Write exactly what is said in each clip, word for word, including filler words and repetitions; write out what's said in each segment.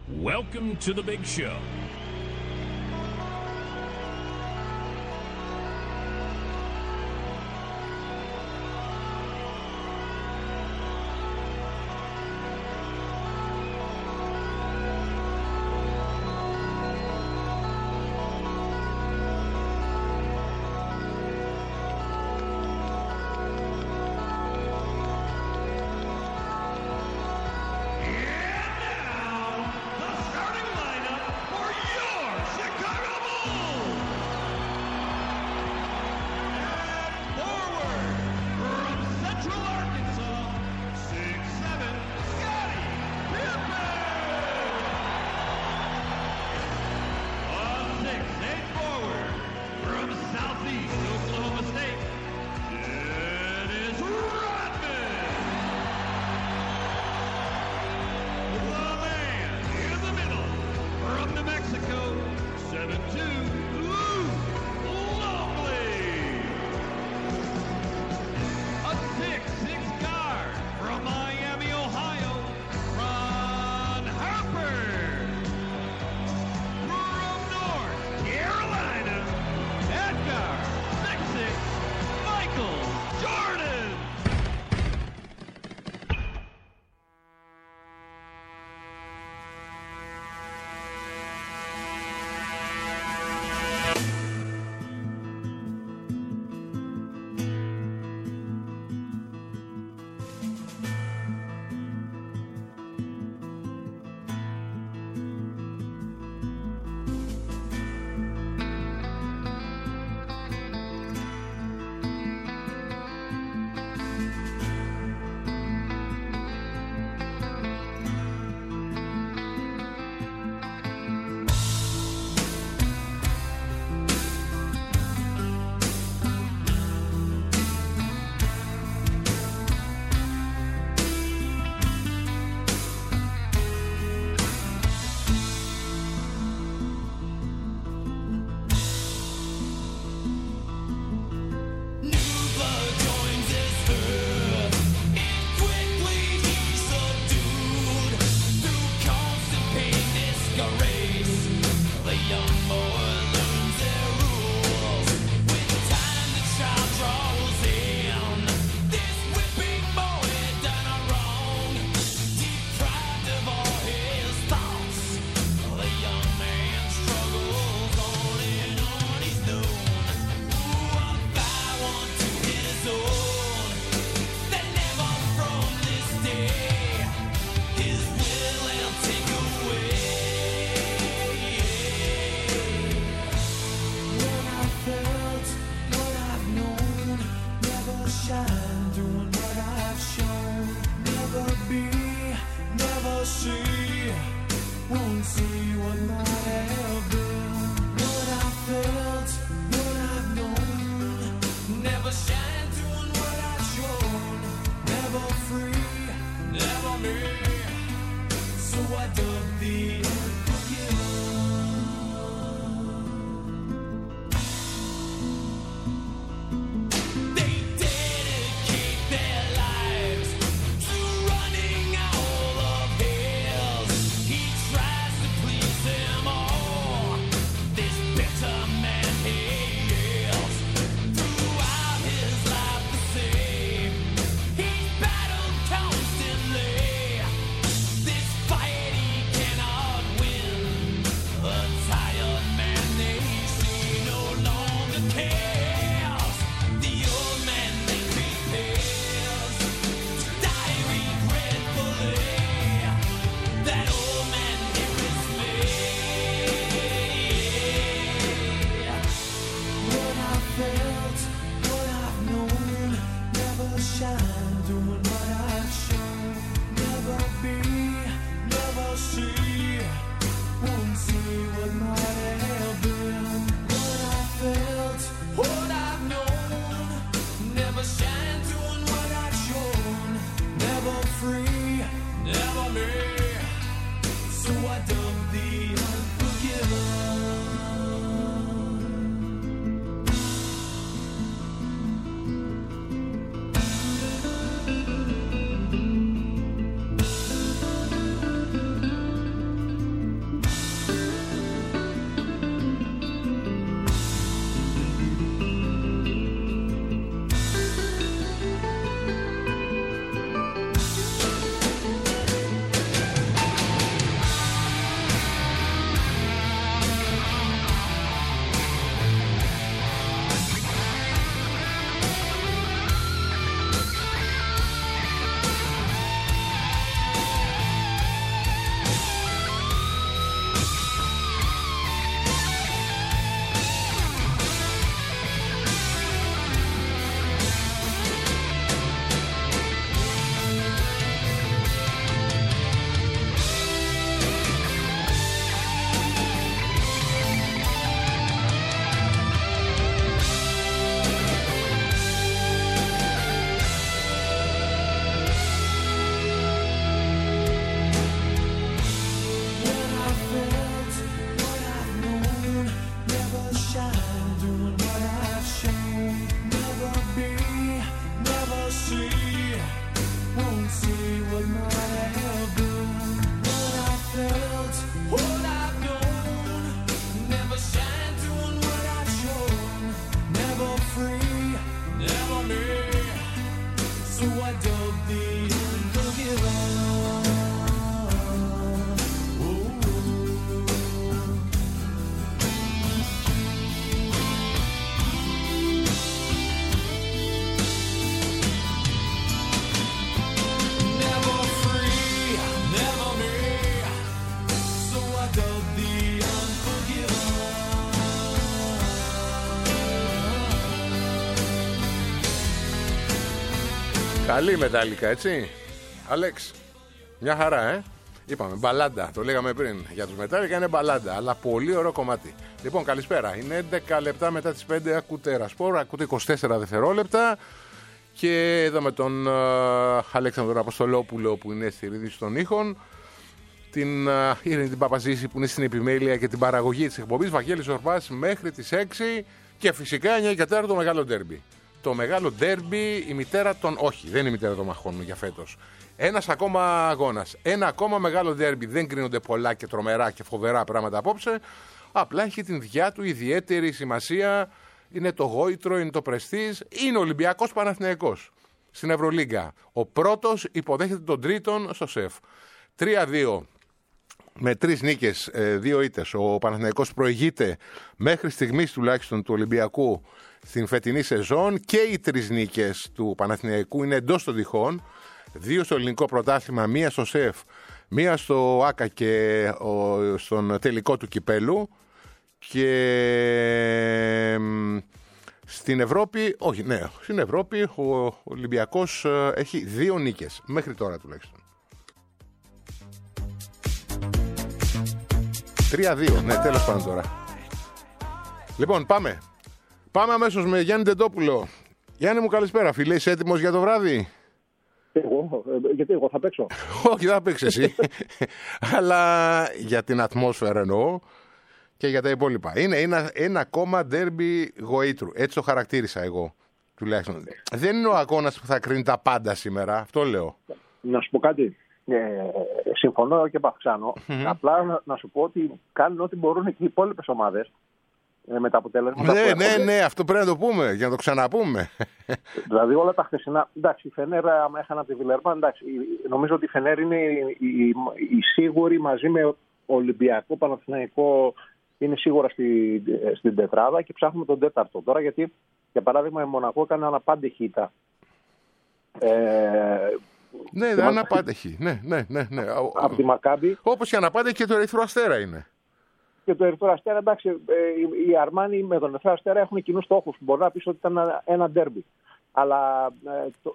Welcome to the big show. This fight he cannot win. Καλή μετάλλικα, έτσι. Αλέξ, μια χαρά, ε. Είπαμε, μπαλάντα. Το λέγαμε πριν. Για τους μετάλλικα είναι μπαλάντα, αλλά πολύ ωραίο κομμάτι. Λοιπόν, καλησπέρα. Είναι έντεκα λεπτά μετά τις πέντε. Ακούτε Ρασπόρ, ακούτε είκοσι τέσσερα δευτερόλεπτα. Και εδώ με τον uh, Αλέξανδρο Αποστολόπουλο που είναι στη ρύθμιση των ήχων. Την uh, Ειρήνη την Παπαζήση που είναι στην επιμέλεια και την παραγωγή της εκπομπής. Βαγγέλης Ορπάς μέχρι τις έξι. Και φυσικά εννιά και τέσσερα το μεγάλο ντέρμπι. Το μεγάλο ντέρμπι, η μητέρα των. Όχι, δεν είναι η μητέρα των μαχών για φέτος. Ένας ακόμα αγώνας. Ένα ακόμα μεγάλο ντέρμπι. Δεν κρίνονται πολλά και τρομερά και φοβερά πράγματα απόψε. Απλά έχει την διά του ιδιαίτερη σημασία. Είναι το γόητρο, είναι το πρεστίζ. Είναι Ολυμπιακός Παναθηναϊκός στην Ευρωλίγκα. Ο πρώτος υποδέχεται τον τρίτον στο ΣΕΦ. τρία δύο. Με τρεις νίκες, δύο ήττες. Ο Παναθηναϊκός προηγείται μέχρι στιγμής τουλάχιστον του Ολυμπιακού στην φετινή σεζόν και οι τρεις νίκες του Παναθηναϊκού είναι εντός των τυχών. Δύο στο ελληνικό πρωτάθλημα, μία στο ΣΕΦ, μία στο ΆΚΑ και ο, στον τελικό του κυπέλου. Και στην Ευρώπη, όχι, ναι, στην Ευρώπη ο Ολυμπιακός έχει δύο νίκες μέχρι τώρα τουλάχιστον. τρία δύο, ναι, τέλος πάντων τώρα. Λοιπόν, πάμε. Πάμε αμέσως με Γιάννη Τεντόπουλο. Γιάννη μου, καλησπέρα. Φίλε, είσαι έτοιμος για το βράδυ? Εγώ, γιατί εγώ θα παίξω. Όχι, θα παίξεις εσύ. Αλλά για την ατμόσφαιρα εννοώ και για τα υπόλοιπα. Είναι ένα, ένα ακόμα ντέρμπι γοήτρου. Έτσι το χαρακτήρισα εγώ τουλάχιστον. Δεν είναι ο αγώνας που θα κρίνει τα πάντα σήμερα. Αυτό λέω. Να σου πω κάτι. Ε, συμφωνώ και παυξάνω. Mm-hmm. Απλά να, να σου πω ότι κάνουν ό,τι μπορούν και οι υπόλοιπες ομάδες ε, με τα αποτελέσματα. Ναι, που ναι, ναι, ναι, αυτό πρέπει να το πούμε για να το ξαναπούμε. Δηλαδή όλα τα χθεσινά. Εντάξει, η Φενέρ, άμα έχανα τη Βιλερμπάν, εντάξει, νομίζω ότι η Φενέρ είναι η, η, η, η σίγουρη μαζί με Ολυμπιακό, Παναθηναϊκό, είναι σίγουρα στη, στην τετράδα και ψάχνουμε τον τέταρτο. Τώρα γιατί, για παράδειγμα, η Μονακό έκανε αναπάντεχη ήττα. Ε, Ναι, δεν αναπάντεχη. Ναι, ναι, ναι, ναι. Από τη Μακάμπι. Όπως και αναπάντεχη και το Ερυθρό Αστέρα είναι. Και το Ερυθρό Αστέρα, εντάξει, οι Αρμάνοι με τον Ερυθρό Αστέρα έχουν κοινούς στόχους. Μπορεί να πεις ότι ήταν ένα ντέρμπι. Αλλά το,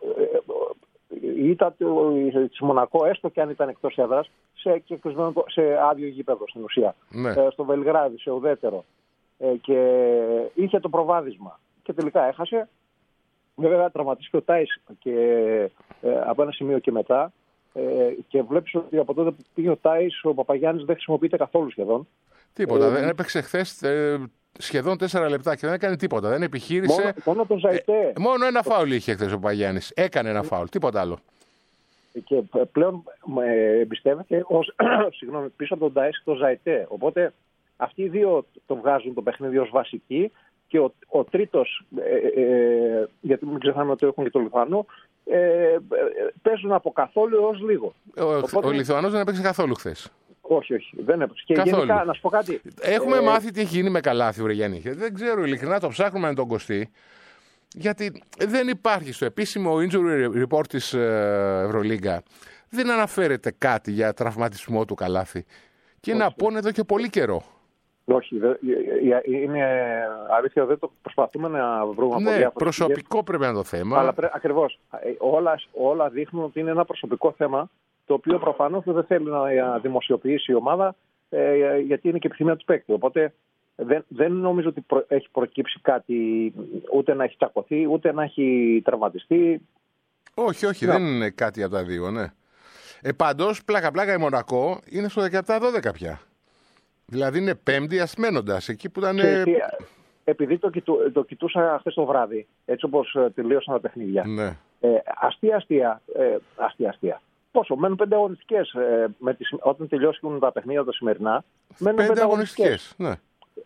η ήττα της Μονακό, έστω και αν ήταν εκτός έδρας, σε, σε άδειο γήπεδο στην ουσία. Ναι. Στο Βελιγράδι, σε ουδέτερο. Και είχε το προβάδισμα. Και τελικά έχασε. Βέβαια τραυματίστηκε ο Τάις και ε, από ένα σημείο και μετά ε, και βλέπεις ότι από τότε που πήγε ο Τάις ο Παπαγιάννης δεν χρησιμοποιείται καθόλου σχεδόν. Τίποτα, ε, δεν έπαιξε χθες ε, σχεδόν τέσσερα λεπτά και δεν έκανε τίποτα, δεν επιχείρησε. Μόνο, μόνο τον Ζαϊτέ. Ε, μόνο ένα φάουλ είχε χθες ο Παπαγιάννης, έκανε ένα φάουλ, τίποτα άλλο. Και πλέον ε, εμπιστεύεται ως, συγγνώμη, πίσω από τον Τάις τον Ζαϊτέ. Οπότε αυτοί οι δύο το βγάζουν το παιχνίδι ως βασική. Και ο, ο τρίτος, ε, ε, γιατί μην ξεχνάμε ότι έχουν και το Λιθουανό, ε, ε, παίζουν από καθόλου έως λίγο. Ο, Οπότε, ο Λιθουανός δεν έπαιξε καθόλου χθες. Όχι, όχι, δεν έπαιξε. Και καθόλου. Γενικά, να σου πω κάτι. Έχουμε ε, μάθει τι έχει γίνει με καλάθι, ρε Γιάννη. Δεν ξέρω, ειλικρινά το ψάχνουμε με τον Κωστή. Γιατί δεν υπάρχει στο επίσημο injury report της Ευρωλίγκα. Δεν αναφέρεται κάτι για τραυματισμό του καλάθι. Και είναι απόν εδώ και πολύ καιρό. Όχι, είναι αλήθεια, δεν το προσπαθούμε να βρούμε από ναι, διάφορες προσωπικό πηγές, πρέπει να είναι το θέμα. Αλλά πρέ, ακριβώς, όλα, όλα δείχνουν ότι είναι ένα προσωπικό θέμα, το οποίο προφανώς δεν θέλει να δημοσιοποιήσει η ομάδα, ε, γιατί είναι και επιθυμία του παίκτη. Οπότε δεν, δεν νομίζω ότι προ, έχει προκύψει κάτι, ούτε να έχει τσακωθεί, ούτε να έχει τραυματιστεί. Όχι, όχι, να. Δεν είναι κάτι από τα δύο, ναι. Ε, πάντως, πλάκα-πλάκα η Μονακό είναι στο δεκαεπτά δώδεκα πια. Δηλαδή είναι πέμπτη ασμένοντας, εκεί που ήταν... Και, επειδή το, κοιτού, το κοιτούσα χθες το βράδυ, έτσι όπως τελείωσαν τα παιχνίδια, ναι. ε, αστεία, αστεία, ε, αστεία, αστεία. Πόσο, μένουν πέντε αγωνιστικές, ε, με τις, όταν τελειώσουν τα παιχνίδια τα σημερινά, μένουν πέντε, πέντε αγωνιστικές. Ναι.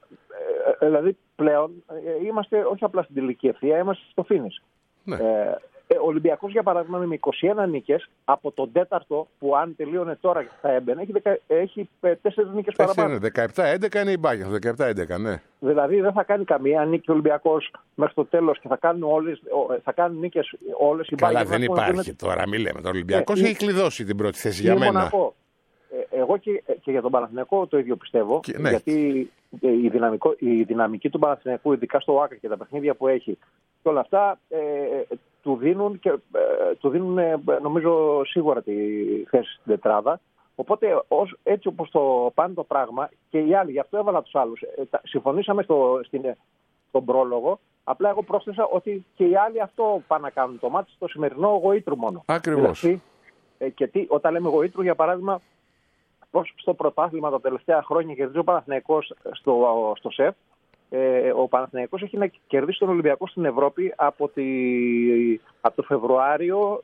Ε, δηλαδή πλέον ε, είμαστε όχι απλά στην τελική ευθεία, είμαστε στο finish. Ναι. Ε, Ο Ολυμπιακός, για παράδειγμα, με είκοσι ένα νίκες από τον τέταρτο, που αν τελείωνε τώρα θα έμπαινε, έχει, δεκα, έχει τέσσερις νίκες παραπάνω. δεκαεπτά έντεκα είναι η Μπάγια, δεκαεπτά έντεκα, ναι. Δηλαδή δεν θα κάνει καμία νίκη ο Ολυμπιακός μέχρι το τέλος και θα κάνουν, όλες, θα κάνουν νίκες όλες οι Μπάγια. Καλά, δεν υπάρχει είναι... τώρα, μην λέμε. Το Ολυμπιακός ε, έχει κλειδώσει την πρώτη θέση για μένα. Μονακό. Ε, εγώ και, και για τον Παναθηναϊκό το ίδιο πιστεύω. Και, ναι. Γιατί η, δυναμικό, η δυναμική του Παναθηναϊκού, ειδικά στο ΆΚΑ και τα παιχνίδια που έχει και όλα αυτά, ε, του δίνουν, και, ε, του δίνουν ε, νομίζω σίγουρα τη θέση στην τετράδα. Οπότε ως, έτσι όπως το πάνε το πράγμα και οι άλλοι, γι' αυτό έβαλα τους άλλους. Ε, τα, συμφωνήσαμε στο, στην, στον πρόλογο. Απλά εγώ πρόσθεσα ότι και οι άλλοι αυτό πάνε να κάνουν. Το μάτι στο σημερινό γοήτρου μόνο. Ακριβώς. Δηλαδή, ε, και τι, όταν λέμε γοήτρου, για παράδειγμα, πώς στο πρωτάθλημα τα τελευταία χρόνια κερδίζει ο Παναθηναϊκός στο, στο ΣΕΦ. Ε, ο Παναθηναϊκός έχει να κερδίσει τον Ολυμπιακό στην Ευρώπη από, τη, από το Φεβρουάριο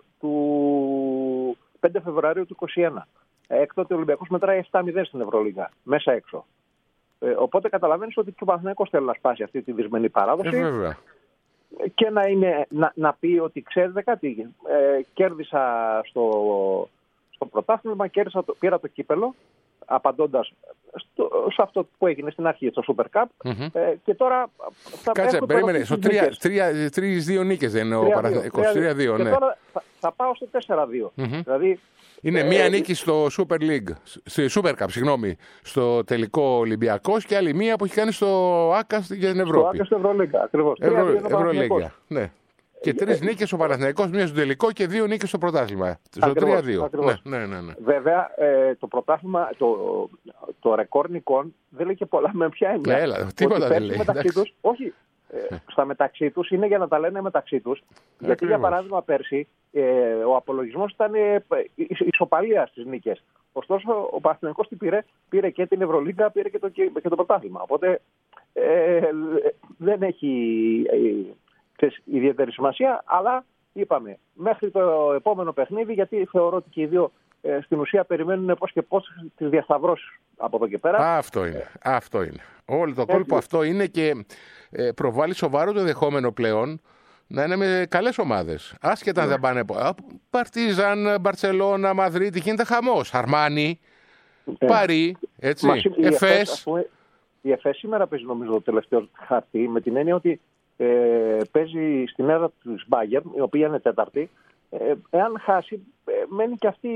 του πέντε Φεβρουαρίου του είκοσι ένα. Έκτοτε ο Ολυμπιακός μετράει επτά μηδέν στην Ευρωλίγα, μέσα έξω. Ε, οπότε καταλαβαίνεις ότι και ο Παναθηναϊκός θέλει να σπάσει αυτή τη δυσμενή παράδοση. Ε, βέβαια. Και να, είναι, να, να πει ότι ξέρετε κάτι, ε, κέρδισα στο, στο πρωτάθλημα, κέρδισα το, πήρα το κύπελο, απαντώντας στο, σε αυτό που έγινε στην αρχή, στο Super Cup. Mm-hmm. Ε, και τώρα θα Κάτσε, περίμενε. Στο τρία δύο νίκες δεν είναι ο Παναθηναϊκός. τρία δύο, ναι. Και τώρα θα, θα πάω στο τέσσερα δύο. Mm-hmm. Δηλαδή, είναι ε, μία ε, νίκη στο Super League, στη Super Cup, συγγνώμη, στο τελικό Ολυμπιακός και άλλη μία που έχει κάνει στο Άκα για την Ευρώπη. Στο Άκα στην Ευρωλίγκα, ακριβώς. Ευρω, Ευρωλίγκα, ναι. Και τρεις ε, νίκες ο Παναθηναϊκός, μία στο τελικό και δύο νίκες στο πρωτάθλημα. Στο τρία δύο. Ναι, ναι, ναι, ναι. Βέβαια, ε, το πρωτάθλημα, το, το ρεκόρ νικών δεν λέει και πολλά με ποια έννοια. Έλα, τίποτα δεν λέει. Τους, όχι, ε, στα μεταξύ τους είναι για να τα λένε μεταξύ τους. Γιατί για παράδειγμα πέρσι ε, ο απολογισμός ήταν ε, ισοπαλία στις νίκες. Ωστόσο ο Παναθηναϊκός τι πήρε, πήρε και την Ευρωλίγκα, πήρε και το, και, και το πρωτάθλημα. Οπότε ε, δεν έχει ε, ιδιαίτερη σημασία, αλλά είπαμε μέχρι το επόμενο παιχνίδι, γιατί θεωρώ ότι και οι δύο ε, στην ουσία περιμένουν πώς και πώς τις διασταυρώσεις από εδώ και πέρα. Α, αυτό είναι. Α, αυτό είναι. Όλο το κόλπο αυτό είναι και ε, προβάλλει σοβαρό το δεχόμενο πλέον να είναι με καλές ομάδες. Άσχετα αν ναι. δεν πάνε. Παρτίζαν, Μπαρσελόνα, Μαδρίτη, γίνεται χαμός. Αρμάνι, ε, Παρί, έτσι. Εφές. Η Εφές σήμερα παίζει νομίζω το τελευταίο χαρτί με την έννοια ότι ε, παίζει στην έδρα της Bayern, η οποία είναι τέταρτη. Ε, εάν χάσει, ε, μένει και αυτή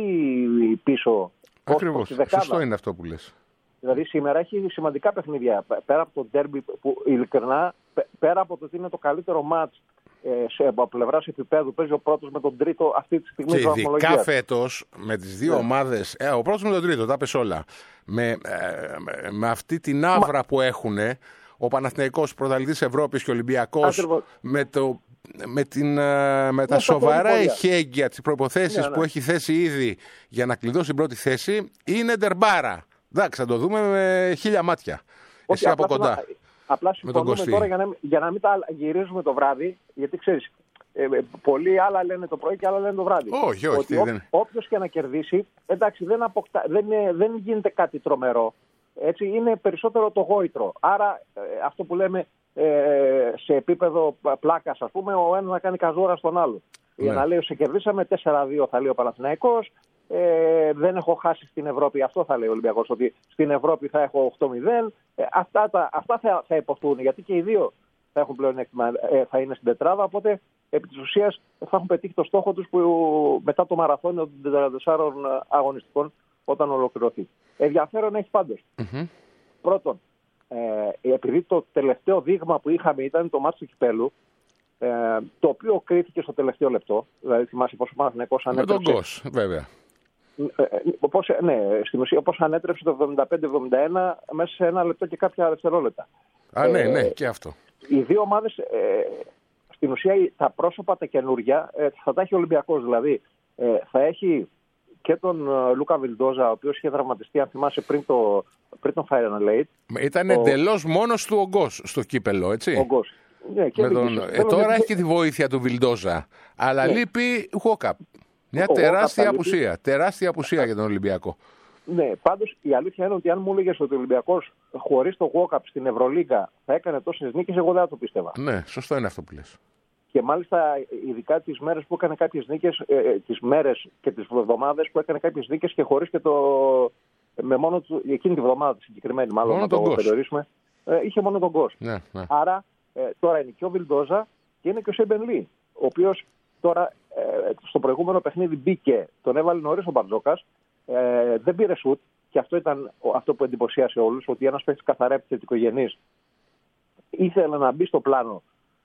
πίσω. Ακριβώς. Σωστό είναι αυτό που λες. Δηλαδή σήμερα έχει σημαντικά παιχνίδια. Πέρα από το ντέρμπι που ειλικρινά, πέρα από το ότι είναι το καλύτερο μάτς ε, σε, από πλευράς επίπεδου, παίζει ο πρώτος με τον τρίτο αυτή τη στιγμή. Και ειδικά φέτος με τις δύο yeah. ομάδες, ε, ο πρώτος με τον τρίτο, τα πες όλα, με, ε, με, με αυτή την άβρα Μα... που έχουν, ο Παναθηναϊκός πρωταθλητής Ευρώπης και ο Ολυμπιακός με, το, με, την, με τα σοβαρά εχέγγυα, τις προϋποθέσεις yeah, ναι. που έχει θέσει ήδη για να κλειδώσει την πρώτη θέση, είναι ντερμπάρα. Εντάξει, θα το δούμε με χίλια μάτια. Όχι, εσύ από κοντά. Να, απλά συμφωνούμε τώρα για να, για να μην τα γυρίζουμε το βράδυ, γιατί ξέρεις, ε, πολλοί άλλα λένε το πρωί και άλλα λένε το βράδυ. Όχι, όχι. Ότι δεν... όποιος και να κερδίσει, εντάξει, δεν, αποκτά, δεν, δεν γίνεται κάτι τρομερό. Έτσι, είναι περισσότερο το γόητρο. Άρα, ε, αυτό που λέμε ε, σε επίπεδο πλάκας, ας πούμε, ο ένας να κάνει καζούρα στον άλλο. Ναι. Για να λέει, σε κερδίσαμε τέσσερα δύο, θα λέει ο Παναθηναϊκός. Ε, δεν έχω χάσει στην Ευρώπη, αυτό θα λέει ο Ολυμπιακός, ότι στην Ευρώπη θα έχω οκτώ μηδέν. Ε, αυτά τα, αυτά θα, θα υποθούν, γιατί και οι δύο θα έχουν πλέον έκτημα, ε, θα είναι στην τετράδα. Οπότε επί της ουσίας θα έχουν πετύχει το στόχο τους που μετά το μαραθώνιο των τριάντα τεσσάρων αγωνιστικών όταν ολοκληρωθεί. Ενδιαφέρον έχει πάντως. Mm-hmm. Πρώτον, ε, επειδή το τελευταίο δείγμα που είχαμε ήταν το μάτς του κυπέλου, ε, το οποίο κρίθηκε στο τελευταίο λεπτό, δηλαδή θυμάσαι πόσο ο Παναθηναϊκός ανέτρεψε. Με τον Κος, βέβαια. Πώς, ναι, στην ουσία πώς ανέτρεψε το εβδομήντα πέντε εβδομήντα ένα μέσα σε ένα λεπτό και κάποια δευτερόλεπτα. Α, ναι, ναι, ε, και αυτό. Οι δύο ομάδες, ε, στην ουσία τα πρόσωπα τα καινούργια ε, θα τα έχει ο Ολυμπιακός. Δηλαδή ε, θα έχει και τον ε, Λούκα Βιλντόζα, ο οποίος είχε τραυματιστεί, αν θυμάσαι, πριν το, πριν το Final Eight. Ήταν εντελώς μόνος του ο Γκος στο κύπελο, έτσι. Ο Γκος. Ναι, και τον... ε, τώρα έχει και τη βοήθεια του Βιλντόζα, αλλά ναι. λείπει Χουόκαπ. Μια ο τεράστια απουσία. Λείπει... Τεράστια απουσία για τον Ολυμπιακό. Ναι, πάντως η αλήθεια είναι ότι αν μου έλεγες ότι ο Ολυμπιακός χωρίς το Walkup στην Ευρωλίγκα θα έκανε τόσες νίκες, εγώ δεν θα το πίστευα. Ναι, σωστό είναι αυτό που λες. Και μάλιστα ειδικά τις μέρες που έκανε κάποιες νίκες, ε, τις μέρες και τις εβδομάδες που έκανε κάποιες νίκες και χωρίς και το. Με μόνο του, εκείνη τη βδομάδα τη συγκεκριμένη, μάλλον μόνο να το περιορίσουμε, ε, είχε μόνο τον Γκος. Ναι, ναι. Άρα ε, τώρα είναι και ο Βιλντόζα και είναι και ο Σέμπεν Λι, ο οποίος τώρα ε, στο προηγούμενο παιχνίδι μπήκε, τον έβαλε νωρίς ο Μπαρτζόκας, ε, δεν πήρε σουτ και αυτό ήταν αυτό που εντυπωσίασε όλους, ότι ένας παίκτης καθαρά επιθετικογενής ήθελε να μπει στο πλάνο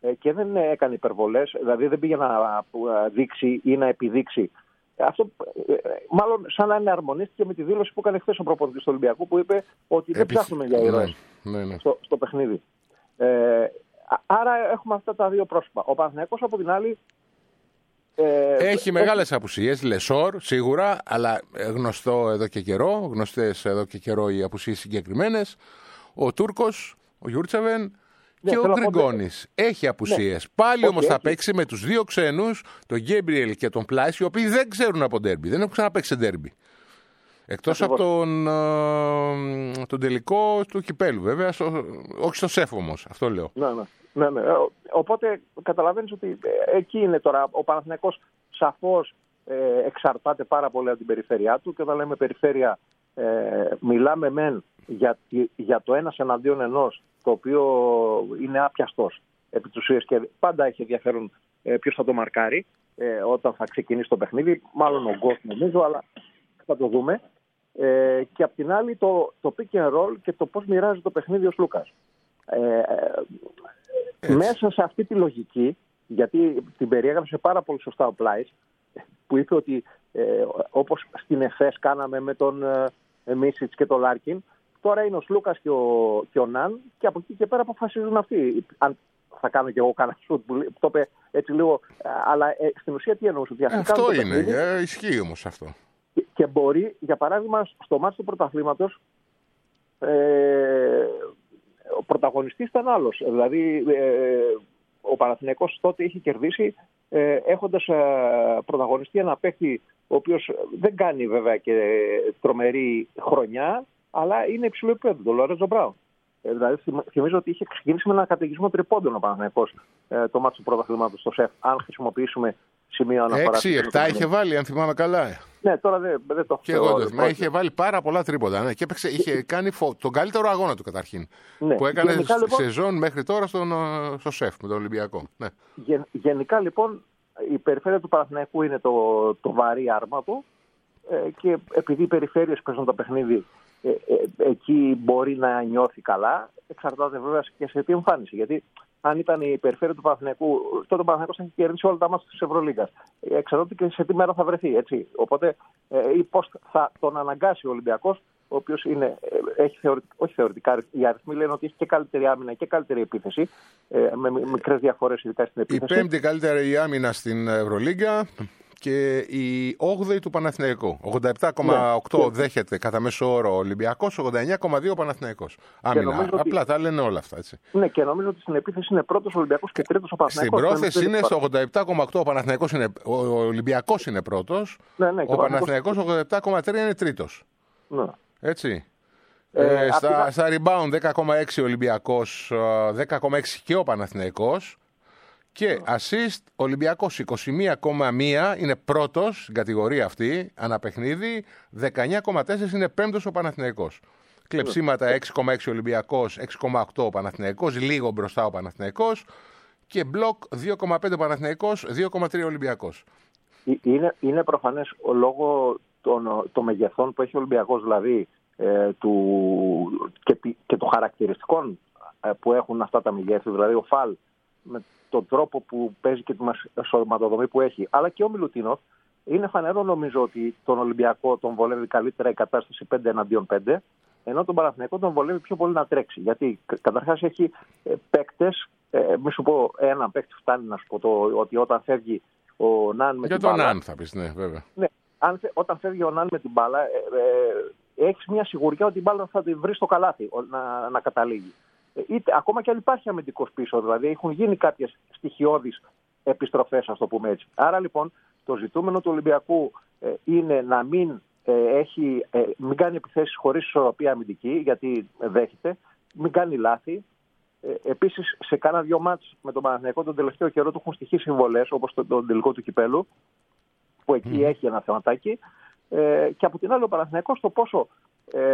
ε, και δεν έκανε υπερβολές, δηλαδή δεν πήγε να δείξει ή να επιδείξει. Αυτό ε, μάλλον σαν να εναρμονίστηκε με τη δήλωση που έκανε χθες ο προπονητής του Ολυμπιακού, που είπε ότι δεν ψάχνουμε για ηρωές ναι, ναι, ναι. στο, στο παιχνίδι. Ε, άρα έχουμε αυτά τα δύο πρόσωπα. Ο Παναθηναϊκός από την άλλη Ε, έχει ε, μεγάλες ε, απουσίες, Λεσόρ σίγουρα, αλλά γνωστό εδώ και καιρό, γνωστές εδώ και καιρό οι απουσίες συγκεκριμένες. Ο Τούρκος, ο Γιούρτσεβεν ναι, και ο Γκριγκόνης. Να... Έχει απουσίες. Ναι. Πάλι okay, όμως θα παίξει με τους δύο ξένους, τον Γκέμπριελ και τον Πλάις, οι οποίοι δεν ξέρουν από ντέρμπι, δεν έχουν ξαναπαίξει ντέρμπι. Εκτός από τον, ε, τον τελικό του κυπέλου, βέβαια, στο, όχι στο ΣΕΦ όμως, αυτό λέω. Ναι, ναι. Ναι, ναι. Οπότε καταλαβαίνεις ότι εκεί είναι τώρα. Ο Παναθηναϊκός σαφώς ε, εξαρτάται πάρα πολύ από την περιφέρειά του, και όταν λέμε περιφέρεια ε, μιλάμε μεν για, για το ένας εναντίον ενός, το οποίο είναι άπιαστος επί της ουσίας και πάντα έχει ενδιαφέρον ε, ποιος θα το μαρκάρει ε, όταν θα ξεκινήσει το παιχνίδι, μάλλον ο Γκος νομίζω, αλλά θα το δούμε. Ε, και απ' την άλλη το, το pick and roll και το πώς μοιράζει το παιχνίδι ο Σλούκας. Ε, ε, μέσα σε αυτή τη λογική, γιατί την περιέγραψε πάρα πολύ σωστά ο Πλάις, που είπε ότι ε, όπως στην ΕΦΕΣ κάναμε με τον ε, Μίσιτς και τον Λάρκιν, τώρα είναι ο Σλούκας και ο, και ο Ναν, και από εκεί και πέρα αποφασίζουν αυτοί. Αν θα κάνω και εγώ κανένα σουτ που το είπε έτσι λίγο, αλλά ε, στην ουσία τι εννοούσε? Ότι αυτό είναι, ε, ισχύει όμως αυτό. Και, και μπορεί, για παράδειγμα, στο μάτι του πρωταθλήματος, ε, ο πρωταγωνιστής ήταν άλλος. Δηλαδή, ε, ο Παναθηναϊκός τότε είχε κερδίσει ε, έχοντας ε, πρωταγωνιστή ένα παίκτη ο οποίος δεν κάνει βέβαια και τρομερή χρονιά, αλλά είναι υψηλό επίπεδο, τον Λορέντζο Μπράουν. Ε, δηλαδή, θυμίζω ότι είχε ξεκινήσει με ένα καταιγισμό τριπώντων ο Παναθηναϊκός ε, το μάτι του πρωταθλήματος στο ΣΕΦ, αν χρησιμοποιήσουμε σημείο αναφοράς. έξι επτά είχε βάλει, αν θυμάμαι καλά. Ναι, τώρα δεν, δεν το έχω. Και εγώ το θυμάμαι. Είχε βάλει πάρα πολλά τρίποντα. Ναι, και έπαιξε, είχε κάνει φο... τον καλύτερο αγώνα του καταρχήν. Ναι. Που έκανε γενικά, λοιπόν, σεζόν μέχρι τώρα στον, στο ΣΕΦ με τον Ολυμπιακό. Ναι. Γεν, γενικά λοιπόν η περιφέρεια του Παναθηναϊκού είναι το, το βαρύ άρμα του. Ε, και επειδή οι περιφέρειες παίζουν το παιχνίδι, ε, ε, εκεί μπορεί να νιώθει καλά. Εξαρτάται βέβαια και σε τι εμφάνιση. Γιατί αν ήταν η περιφέρεια του Παναθηναϊκού, τότε ο Παναθηναϊκός θα έχει κερδίσει όλα τα μάτια της Ευρωλίγκας. Εξαρτάται και σε τι μέρα θα βρεθεί. Έτσι. Οπότε, ε, ή πώς θα τον αναγκάσει ο Ολυμπιακός, ο οποίος είναι, ε, έχει θεωρη, όχι θεωρητικά, οι αριθμοί λένε ότι έχει και καλύτερη άμυνα και καλύτερη επίθεση, ε, με μικρές διαφορές ειδικά στην επίθεση. Η πέμπτη καλύτερη άμυνα στην Ευρωλίγκα και η όγδοη του Παναθηναϊκού. ογδόντα επτά κόμμα οκτώ ναι, δέχεται κατά μέσο όρο ο Ολυμπιακός, ογδόντα εννιά κόμμα δύο ο Παναθηναϊκός. Άμυνα. Απλά ότι... τα λένε όλα αυτά. Έτσι. Ναι, και νομίζω ότι στην επίθεση είναι πρώτος ο Ολυμπιακός και τρίτος ο Παναθηναϊκός. Στην πρόθεση είναι στο ογδόντα επτά κόμμα οκτώ ο Παναθηναϊκός, είναι, ο Ολυμπιακός είναι πρώτος. Ναι, ναι, ο Παναθηναϊκός ογδόντα επτά κόμμα τρία είναι τρίτος. Ναι. Έτσι. Ε, ε, στα, στα rebound δέκα κόμμα έξι ο Ολυμπιακός, δέκα κόμμα έξι και ο Παναθηναϊκός. Και assist Ολυμπιακός είκοσι ένα κόμμα ένα είναι πρώτος στην κατηγορία αυτή, αναπαιχνίδι, δεκαεννιά κόμμα τέσσερα είναι πέμπτος ο Παναθηναϊκός. Κλεψίματα έξι κόμμα έξι ο Ολυμπιακός, έξι κόμμα οκτώ ο Παναθηναϊκός, λίγο μπροστά ο Παναθηναϊκός. Και μπλοκ δύο κόμμα πέντε ο Παναθηναϊκός, δύο κόμμα τρία ο Ολυμπιακός. Είναι, είναι προφανές ο λόγο των, των μεγεθών που έχει ο Ολυμπιακός, δηλαδή ε, του, και, και των χαρακτηριστικών ε, που έχουν αυτά τα μεγέθη, δηλαδή ο Φαλ με τον τρόπο που παίζει και τη σωματοδομή που έχει, αλλά και ο Μιλουτίνοφ. Είναι φανερό νομίζω ότι τον Ολυμπιακό τον βολεύει καλύτερα η κατάσταση πέντε εναντίον πέντε, ενώ τον Παναθηναϊκό τον βολεύει πιο πολύ να τρέξει. Γιατί καταρχάς έχει ε, παίκτες, ε, μη σου πω έναν παίκτη φτάνει να σου πω το, ότι όταν φεύγει ο Ναν με για την μπάλα. Για τον Ναν θα πεις, ναι, βέβαια. Ναι, αν, όταν φεύγει ο Ναν με την μπάλα, ε, ε, έχεις μια σιγουριά ότι η μπάλα θα τη βρει στο καλάθι να, να καταλήγει. Είτε, ακόμα και αν υπάρχει αμυντικός πίσω, δηλαδή έχουν γίνει κάποιες στοιχειώδεις επιστροφές, ας το πούμε έτσι. Άρα λοιπόν το ζητούμενο του Ολυμπιακού ε, είναι να μην, ε, έχει, ε, μην κάνει επιθέσεις χωρίς ισορροπία αμυντική, γιατί δέχεται, μην κάνει λάθη. Ε, επίσης σε κάνα δυο μάτς με τον Παναθηναϊκό τον τελευταίο καιρό του έχουν στοιχεί συμβολές, όπως τον, τον τελικό του κυπέλου, που εκεί mm. έχει ένα θεματάκι. Ε, και από την άλλη ο Παναθηναϊκός το πόσο... Ε,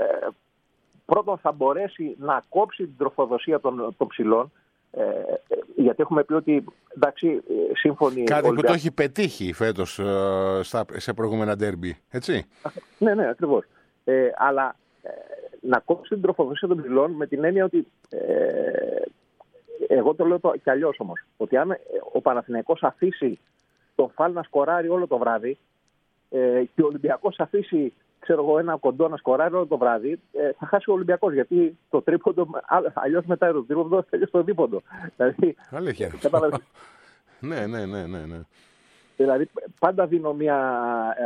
πρώτον θα μπορέσει να κόψει την τροφοδοσία των, των ψηλών, ε, γιατί έχουμε πει ότι εντάξει, σύμφωνοι... Κάτι Ολυμπιακ... που το έχει πετύχει φέτος ε, στα, σε προηγούμενα ντέρμπι, έτσι. Ναι, ναι, ακριβώς. Ε, αλλά ε, να κόψει την τροφοδοσία των ψηλών με την έννοια ότι ε, εγώ το λέω το, κι αλλιώς όμως, ότι αν ο Παναθηναϊκός αφήσει το Φαλ να σκοράρει όλο το βράδυ ε, και ο Ολυμπιακός αφήσει, ξέρω εγώ, ένα κοντό να σκοράρει όλο το βράδυ, ε, θα χάσει ο Ολυμπιακός. Γιατί το τρίποντο, αλλιώς μετά το τρίποντο θέλει στο δίποντο. Δηλαδή, αλήθεια. ναι, ναι, ναι, ναι, ναι. Δηλαδή, πάντα δίνω μια,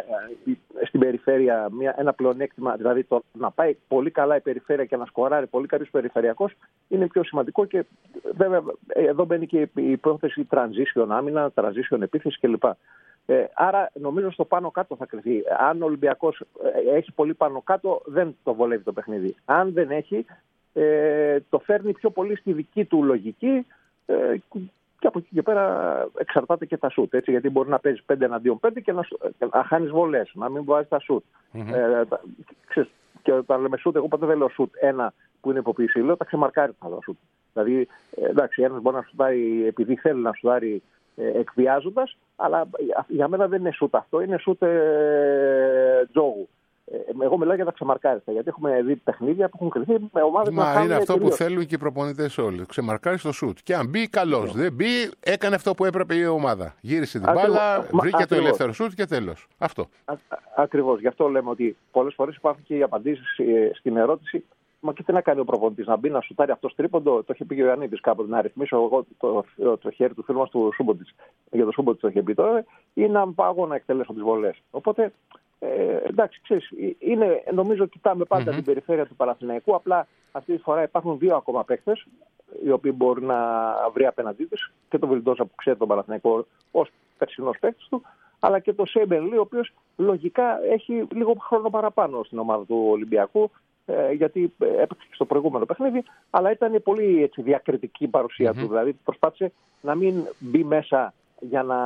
στην περιφέρεια μια, ένα πλεονέκτημα. Δηλαδή, το να πάει πολύ καλά η περιφέρεια και να σκοράρει πολύ κάποιος περιφερειακός είναι πιο σημαντικό. Και βέβαια, εδώ μπαίνει και η πρόθεση transition άμυνα, transition επίθεση κλπ. Ε, άρα, νομίζω στο πάνω κάτω θα κρυφθεί. Αν ο Ολυμπιακός έχει πολύ πάνω κάτω, δεν το βολεύει το παιχνίδι. Αν δεν έχει, ε, το φέρνει πιο πολύ στη δική του λογική. Ε, Και από εκεί και πέρα εξαρτάται και τα σουτ. Έτσι, γιατί μπορεί να παίζει πέντε εναντίον πέντε και να, να χάνει βολές, να μην βάζει τα σουτ. Mm-hmm. Ε, ξέρεις, και όταν λέμε σουτ, εγώ ποτέ δεν λέω σουτ ένα που είναι υποποίηση, λέω τα ξεμαρκάρει τα σουτ. Δηλαδή, ε, εντάξει, ένας μπορεί να σουτάρει επειδή θέλει να σουτάρει ε, εκβιάζοντας, αλλά για μένα δεν είναι σουτ αυτό, είναι σουτ ε, τζόγου. Εγώ μιλάω για τα ξεμαρκάριστα, γιατί έχουμε δει παιχνίδια που έχουν κρυφθεί με ομάδες. Μα είναι αυτό τελείως. Που θέλουν και οι προπονητές όλοι. Ξεμαρκάριστο το σουτ. Και αν μπει, καλώς. Δεν μπει, έκανε αυτό που έπρεπε η ομάδα. Γύρισε την Ακριβώς. μπάλα, βρήκε Ακριβώς. το ελεύθερο σουτ και τέλος. Αυτό. Ακριβώς. Γι' αυτό λέμε ότι πολλές φορές υπάρχουν και οι απαντήσεις στην ερώτηση. Μα και τι να κάνει ο προπονητής, να μπει να σουτάρει αυτό τρίποντο. Το είχε πει ο Ιωαννίδης κάποτε, να ρυθμίσω εγώ το, το, το χέρι του φίλου μας του Σούμποτιτς. Για το Σούμποτιτς το είχε πει τώρα, ή να πάω να εκτελέσω τις βολές. Οπότε. Ε, εντάξει, ξέρεις, είναι, νομίζω κοιτάμε πάντα mm-hmm. την περιφέρεια του Παναθηναϊκού. Απλά αυτή τη φορά υπάρχουν δύο ακόμα παίκτες οι οποίοι μπορεί να βρει απέναντί τους. Και τον Βιλντόζα που ξέρει τον Παναθηναϊκό ως περσινός παίκτης του, αλλά και τον Σέιμπεν Λι, ο οποίος λογικά έχει λίγο χρόνο παραπάνω στην ομάδα του Ολυμπιακού, ε, γιατί έπαιξε στο προηγούμενο παιχνίδι, αλλά ήταν πολύ έτσι, διακριτική η παρουσία mm-hmm. του. Δηλαδή προσπάθησε να μην μπει μέσα για να,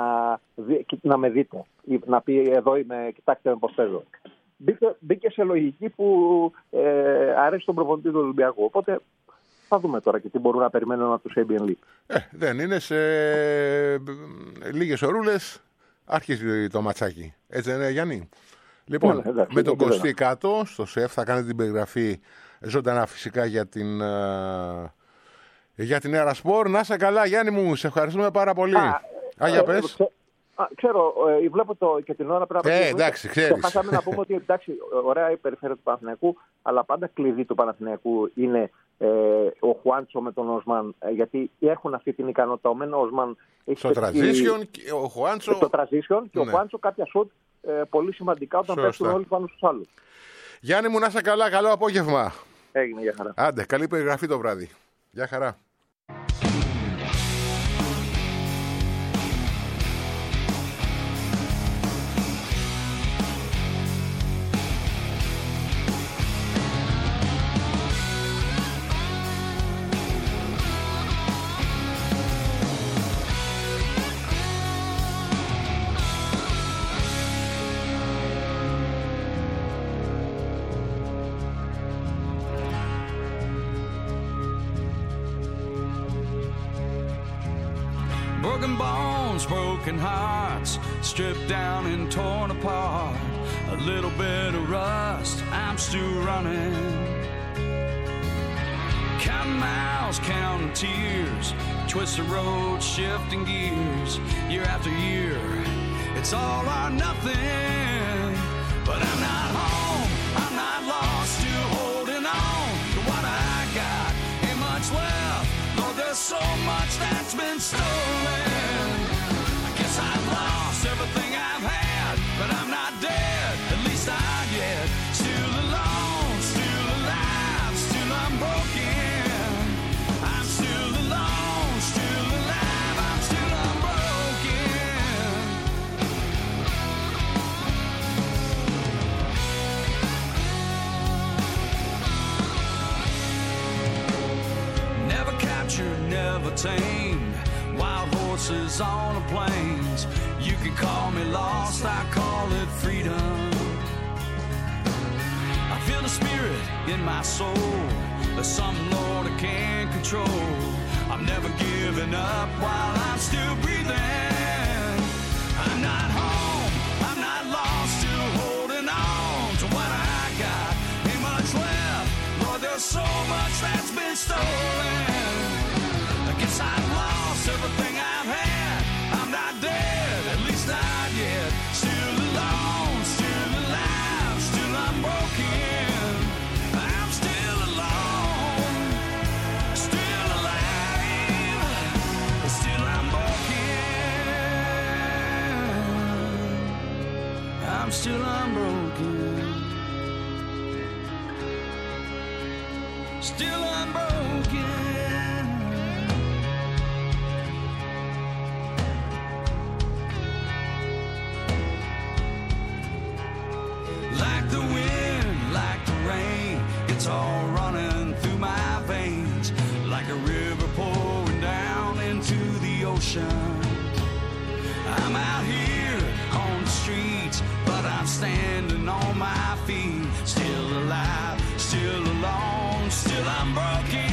να με δείτε, να πει εδώ είμαι, κοιτάξτε με πώς παίζω. Μπήκε, μπήκε σε λογική που ε, αρέσει τον προπονητή του Ολυμπιακού. Οπότε θα δούμε τώρα και τι μπορούν να περιμένουν από τους έι μπι εν League. Ε, δεν είναι σε λίγες ωρούλες άρχισε το ματσάκι. Έτσι δεν είναι, Γιάννη? Λοιπόν, ναι, εντάξει, με τον Κωστή κάτω στο ΣΕΦ θα κάνετε την περιγραφή ζωντανά φυσικά για την, uh, για την Έρα Σπορ. Να είσαι καλά, Γιάννη μου, σε ευχαριστούμε πάρα πολύ. Α, Α, για πες. Α, ξέρω, ε, βλέπω το, και την ώρα πρέπει να ε, εντάξει, ξέρεις. Χάσαμε να πούμε ότι εντάξει, ωραία η περιφέρεια του Παναθηναϊκού, αλλά πάντα κλειδί του Παναθηναϊκού είναι ε, ο Χουάντσο με τον Οσμάν, ε, γιατί έχουν αυτή την ικανότητα. Ο Μεν Οσμάν έχει στο transition και ο Χουάντσο. Στο transition και ναι. ο Χουάντσο κάποια σουτ ε, πολύ σημαντικά όταν πέφτουν όλοι πάνω στους άλλους. Γιάννη μου, να είσαι καλά, καλό απόγευμα. Έγινε, για χαρά. Άντε, καλή περιγραφή το βράδυ. Γεια χαρά. Broken bones, broken hearts, stripped down and torn apart. A little bit of rust, I'm still running. Counting miles, counting tears, twisting roads, shifting gears. Year after year, it's all or nothing. But I'm not home, I'm not lost, still holding on to what I got. Ain't much left, Lord, there's so much that's been stolen. I guess I've lost everything I've had, but I'm not dead, at least not yet. Still alone, still alive, still unbroken. I'm still alone, still alive, I'm still unbroken. Never captured, never tamed, wild horses on the plains. You can call me lost, I call it freedom. I feel the spirit in my soul, there's something, Lord, I can't control. I'm never giving up while I'm still breathing. I'm not home, I'm not lost, still holding on to what I got. Ain't much left, Lord, there's so much that's been stolen. I guess Guess I've lost everything I've had. I'm not dead, at least not yet. Still alone, still alive, still unbroken. I'm still alone, still alive, still unbroken. I'm still unbroken. Still unbroken. Like the wind, like the rain, it's all running through my veins. Like a river pouring down into the ocean. I'm out here on the streets, but I'm standing on my feet. Still alive, still alone, still I'm broken.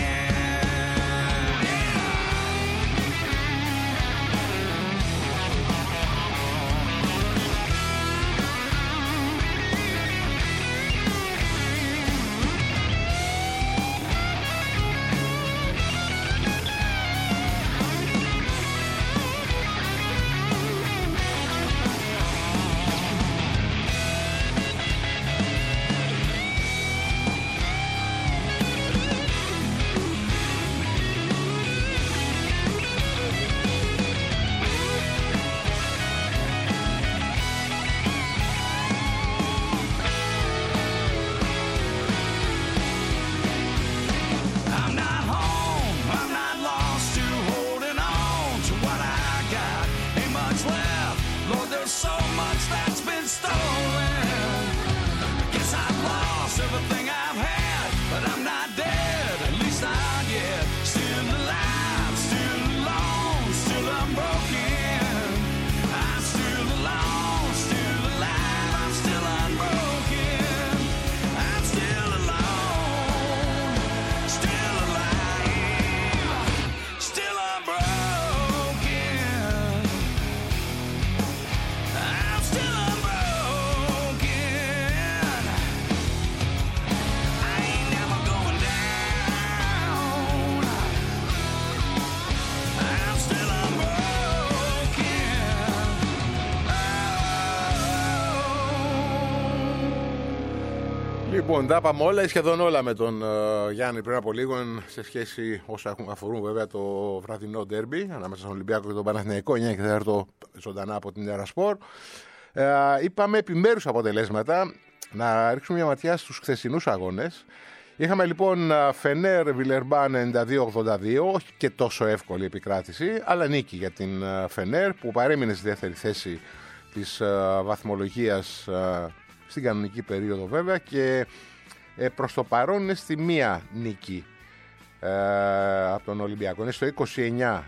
Λοιπόν, τα είπαμε όλα ή σχεδόν όλα με τον uh, Γιάννη πριν από λίγο σε σχέση όσα αφορούν βέβαια το βραδινό ντέρμπι ανάμεσα στον Ολυμπιακό και τον Παναθηναϊκό εννιά και τέσσερα ζωντανά από την Ερασπορ. Uh, είπαμε επιμέρους αποτελέσματα. Να ρίξουμε μια ματιά στους χθεσινούς αγώνες. Είχαμε λοιπόν Φενέρ Βιλερμπάν ενενήντα δύο ογδόντα δύο, όχι και τόσο εύκολη επικράτηση, αλλά νίκη για την Φενέρ που παρέμεινε στη δεύτερη θέση της uh, βαθμολογίας uh, στην κανονική περίοδο βέβαια και ε, προς το παρόν είναι στη μία νίκη ε, από τον Ολυμπιακό. Είναι στο είκοσι εννιά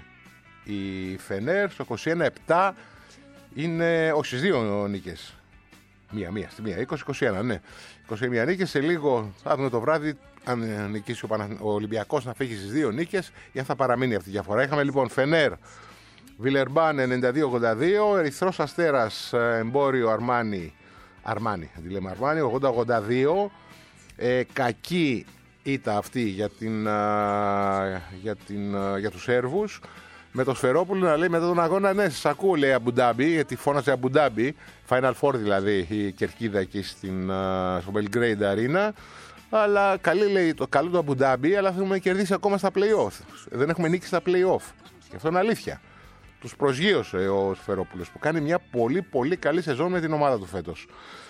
η Φενέρ, στο είκοσι ένα επτά είναι, όχι στις δύο νίκες, μία, μία, στη μία, είκοσι είκοσι ένα, ναι. είκοσι μία νίκες, σε λίγο θα δούμε το βράδυ αν νικήσει ο, Πανα... ο Ολυμπιακός να φύγει στις δύο νίκες ή αν θα παραμείνει αυτή η διαφορά. Είχαμε λοιπόν Φενέρ Βιλερμπάν ενενήντα δύο ογδόντα δύο, Ερυθρός Αστέρας Εμπόριο Αρμάνι, Αρμάνι, αντιλέμε Αρμάνι, ογδόντα ογδόντα δύο. Ε, κακή ήττα αυτή για, την, α, για, την, α, για τους Σέρβους. Με το Σφερόπουλο να λέει μετά τον αγώνα, ναι, σας ακούω, λέει Αμπουντάμπι, γιατί φώνασε Αμπουντάμπι, Final Four δηλαδή η κερκίδα εκεί στην, α, στο Belgrade Arena. Αλλά καλή, λέει, το καλό του Αμπουντάμπι, αλλά θέλουμε να κερδίσει ακόμα στα play-off. Δεν έχουμε νίκη στα play-off. Και αυτό είναι αλήθεια. Τους προσγείωσε ο Σφερόπουλος που κάνει μια πολύ πολύ καλή σεζόν με την ομάδα του φέτος.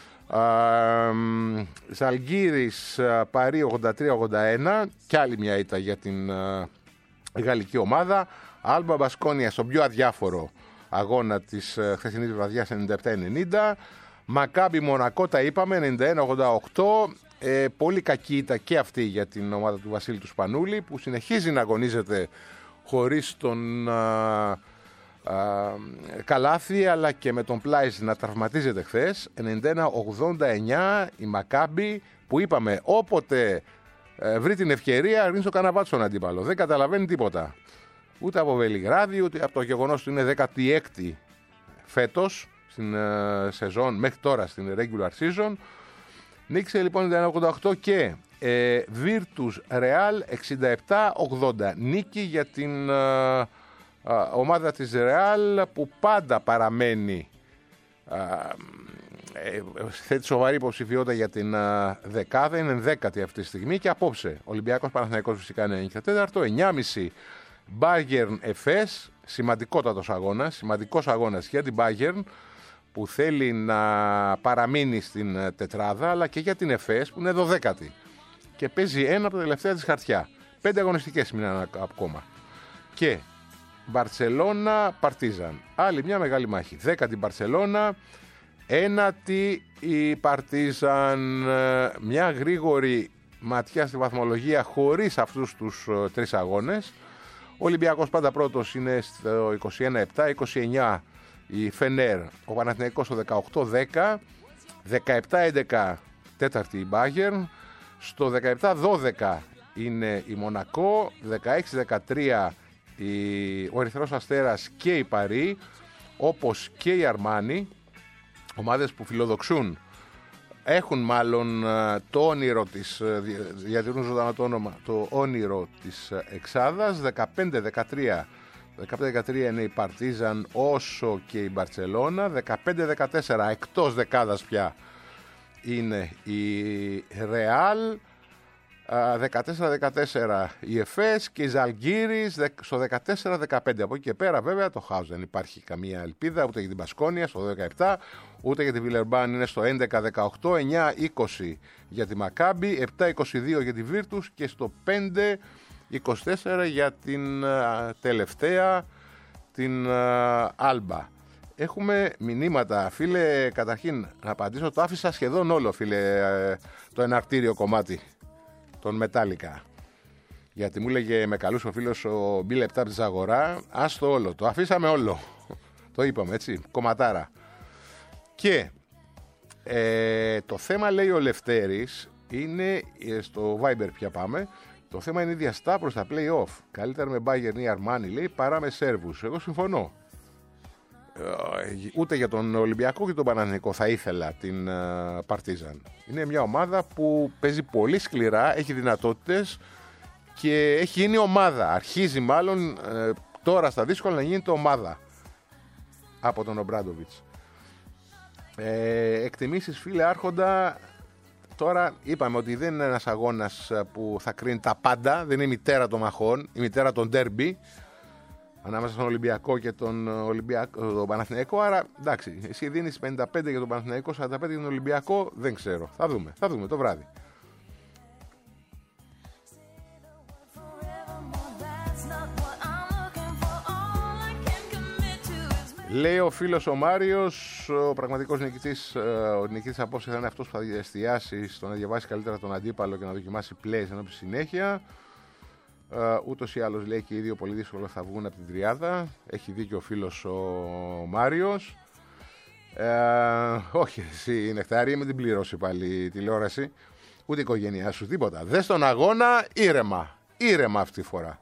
Ζαλγκίρις Παρί ογδόντα τρία ογδόντα ένα και άλλη μια ήττα για την α, γαλλική ομάδα. Άλμπα Μπασκόνια στο πιο αδιάφορο αγώνα της α, χθεσινής βραδιάς ενενήντα επτά ενενήντα. Μακάμπι Μονακό τα είπαμε ενενήντα ένα ογδόντα οκτώ. Ε, πολύ κακή ήττα και αυτή για την ομάδα του Βασίλη του Σπανούλη που συνεχίζει να αγωνίζεται χωρίς τον α, Uh, καλάθι αλλά και με τον Πλάις να τραυματίζεται χθες. Ενενήντα ένα ογδόντα εννιά η Μακάμπι που είπαμε όποτε uh, βρει την ευκαιρία ρίχνει στο καναβάτι στον αντίπαλο, δεν καταλαβαίνει τίποτα ούτε από Βελιγράδι ούτε από το γεγονός ότι είναι δέκατη έκτη φέτος στην uh, σεζόν μέχρι τώρα στην regular season. Νίκησε λοιπόν ενενήντα ένα ογδόντα οκτώ και ε, Virtus Real εξήντα επτά ογδόντα. Νίκη για την ε, ε, ομάδα της Real που πάντα παραμένει ε, ε, θέτει σοβαρή υποψηφιότητα για την ε, δεκάδα. Είναι δέκατη αυτή τη στιγμή και απόψε Ολυμπιακός Παναθηναϊκός φυσικά είναι ενενήντα τέταρτο. εννιά και μισή Bayern εφ ες, σημαντικότατος αγώνας, σημαντικός αγώνας για την Bayern που θέλει να παραμείνει στην τετράδα, αλλά και για την εφ ες που είναι δωδέκατη και παίζει ένα από τα τελευταία της χαρτιά. Πέντε αγωνιστικές μείναν ακόμα. Και Μπαρτσελώνα Παρτίζαν, άλλη μια μεγάλη μάχη. Δέκατη Μπαρτσελώνα, ένατη η Παρτίζαν. Μια γρήγορη ματιά στη βαθμολογία χωρίς αυτούς τους uh, τρεις αγώνες. Ο Ολυμπιακός πάντα πρώτος είναι στο είκοσι ένα επτά, είκοσι εννιά η Φενέρ, ο Παναθηναϊκός στο δεκαοκτώ δέκα, δεκαεπτά έντεκα τέταρτη η Bayern, στο δεκαεπτά δώδεκα είναι η Μονακό, δεκαέξι δεκατρία η, ο Ερυθρός Αστέρας και η Παρί, όπως και η Αρμάνι, ομάδες που φιλοδοξούν, έχουν μάλλον το όνειρο της, διατηρούν ζωντανό το όνομα, το όνειρο της εξάδας. Δεκαπέντε δεκατρία δεκαπέντε δεκατρία είναι η Παρτίζαν όσο και η Μπαρτσελώνα. Δεκαπέντε δεκατέσσερα εκτός δεκάδας πια είναι η Ρεάλ. Δεκατέσσερα δεκατέσσερα η Εφές και η Ζαλγκίρις στο δεκατέσσερα δεκαπέντε. Από εκεί και πέρα βέβαια το χάος, δεν υπάρχει καμία ελπίδα ούτε για την Μπασκόνια στο δεκαεπτά, ούτε για τη Βιλερμπάν, είναι στο έντεκα δεκαοκτώ, εννιά είκοσι για τη Μακάμπι, επτά είκοσι δύο για τη Βίρτους και στο πέντε είκοσι τέσσερα για την α, τελευταία, την Άλμπα. Έχουμε μηνύματα, φίλε. Καταρχήν να απαντήσω, το άφησα σχεδόν όλο, φίλε, το εναρτήριο κομμάτι των Μετάλλικα, γιατί μου έλεγε με καλούς ο φίλος ο Μπι Λεπτά από τη Ζαγορά, άστο όλο, το αφήσαμε όλο. Το είπαμε έτσι, κομματάρα. Και ε, το θέμα, λέει ο Λευτέρης, είναι στο Viber πια πάμε. Το θέμα είναι η διαστά προς τα play-off. Καλύτερα με Bayern ή Αρμάνι, λέει, παρά με Σέρβους. Εγώ συμφωνώ. Ούτε για τον Ολυμπιακό και τον Παναθηναϊκό θα ήθελα την Παρτίζαν. Είναι μια ομάδα που παίζει πολύ σκληρά, έχει δυνατότητες και έχει γίνει ομάδα. Αρχίζει μάλλον τώρα στα δύσκολα να γίνεται ομάδα από τον Ομπράντοβιτς. Ε, εκτιμήσεις, φίλε Άρχοντα. Τώρα είπαμε ότι δεν είναι ένας αγώνας που θα κρίνει τα πάντα. Δεν είναι η μητέρα των μαχών, η μητέρα των ντέρμπι ανάμεσα στον Ολυμπιακό και τον, Ολυμπιακό, τον Παναθηναϊκό. Άρα εντάξει, εσύ δίνεις πενήντα πέντε για τον Παναθηναϊκό, σαράντα πέντε για τον Ολυμπιακό. Δεν ξέρω. Θα δούμε. Θα δούμε το βράδυ. Λέει ο φίλος ο Μάριος, ο πραγματικός νικητής, ο νικητής απόψε θα είναι αυτός που θα εστιάσει στο να διαβάσει καλύτερα τον αντίπαλο και να δοκιμάσει plays ενώ συνέχεια. Uh, ούτως ή άλλως, λέει, και οι δύο πολύ δύσκολα θα βγουν από την τριάδα. Έχει δίκιο ο φίλος ο Μάριος. Uh, όχι, εσύ Νεκτάρη, με την πληρώσει πάλι η τηλεόραση. Ούτε η οικογένειά σου, τίποτα. Δες τον αγώνα ήρεμα. Ήρεμα αυτή τη φορά.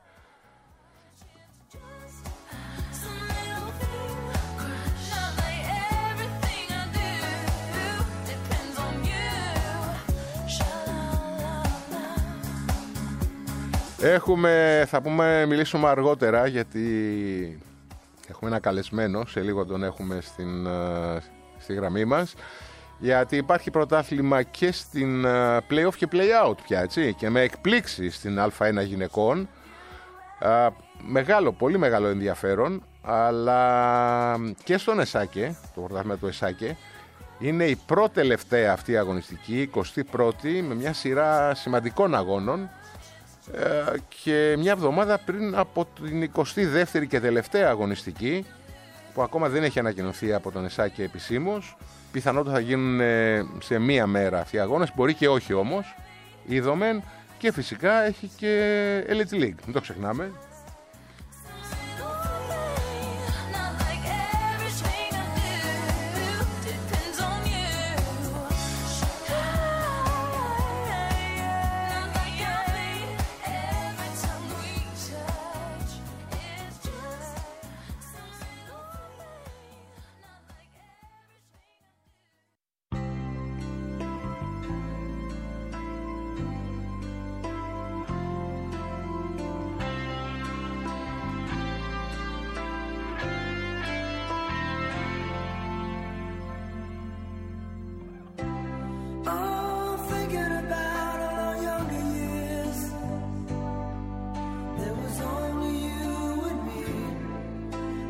Έχουμε, θα πούμε, μιλήσουμε αργότερα, γιατί έχουμε ένα καλεσμένο, σε λίγο τον έχουμε στην, στη γραμμή μας, γιατί υπάρχει πρωτάθλημα και στην play-off και play-out πια, έτσι, και με εκπλήξεις στην Α ένα γυναικών. Α, μεγάλο, πολύ μεγάλο ενδιαφέρον, αλλά και στον ΕΣΑΚΕ, το πρωτάθλημα του ΕΣΑΚΕ, είναι η πρώτη τελευταία αυτή αγωνιστική, εικοστή πρώτη, με μια σειρά σημαντικών αγώνων, και μια εβδομάδα πριν από την εικοστή δεύτερη και τελευταία αγωνιστική, που ακόμα δεν έχει ανακοινωθεί από τον ΕΣΑΚΕ επισήμως. Πιθανότατα θα γίνουν σε μία μέρα αυτοί οι αγώνες, μπορεί και όχι όμως, είδομεν. Και φυσικά έχει και Elite League, μην το ξεχνάμε.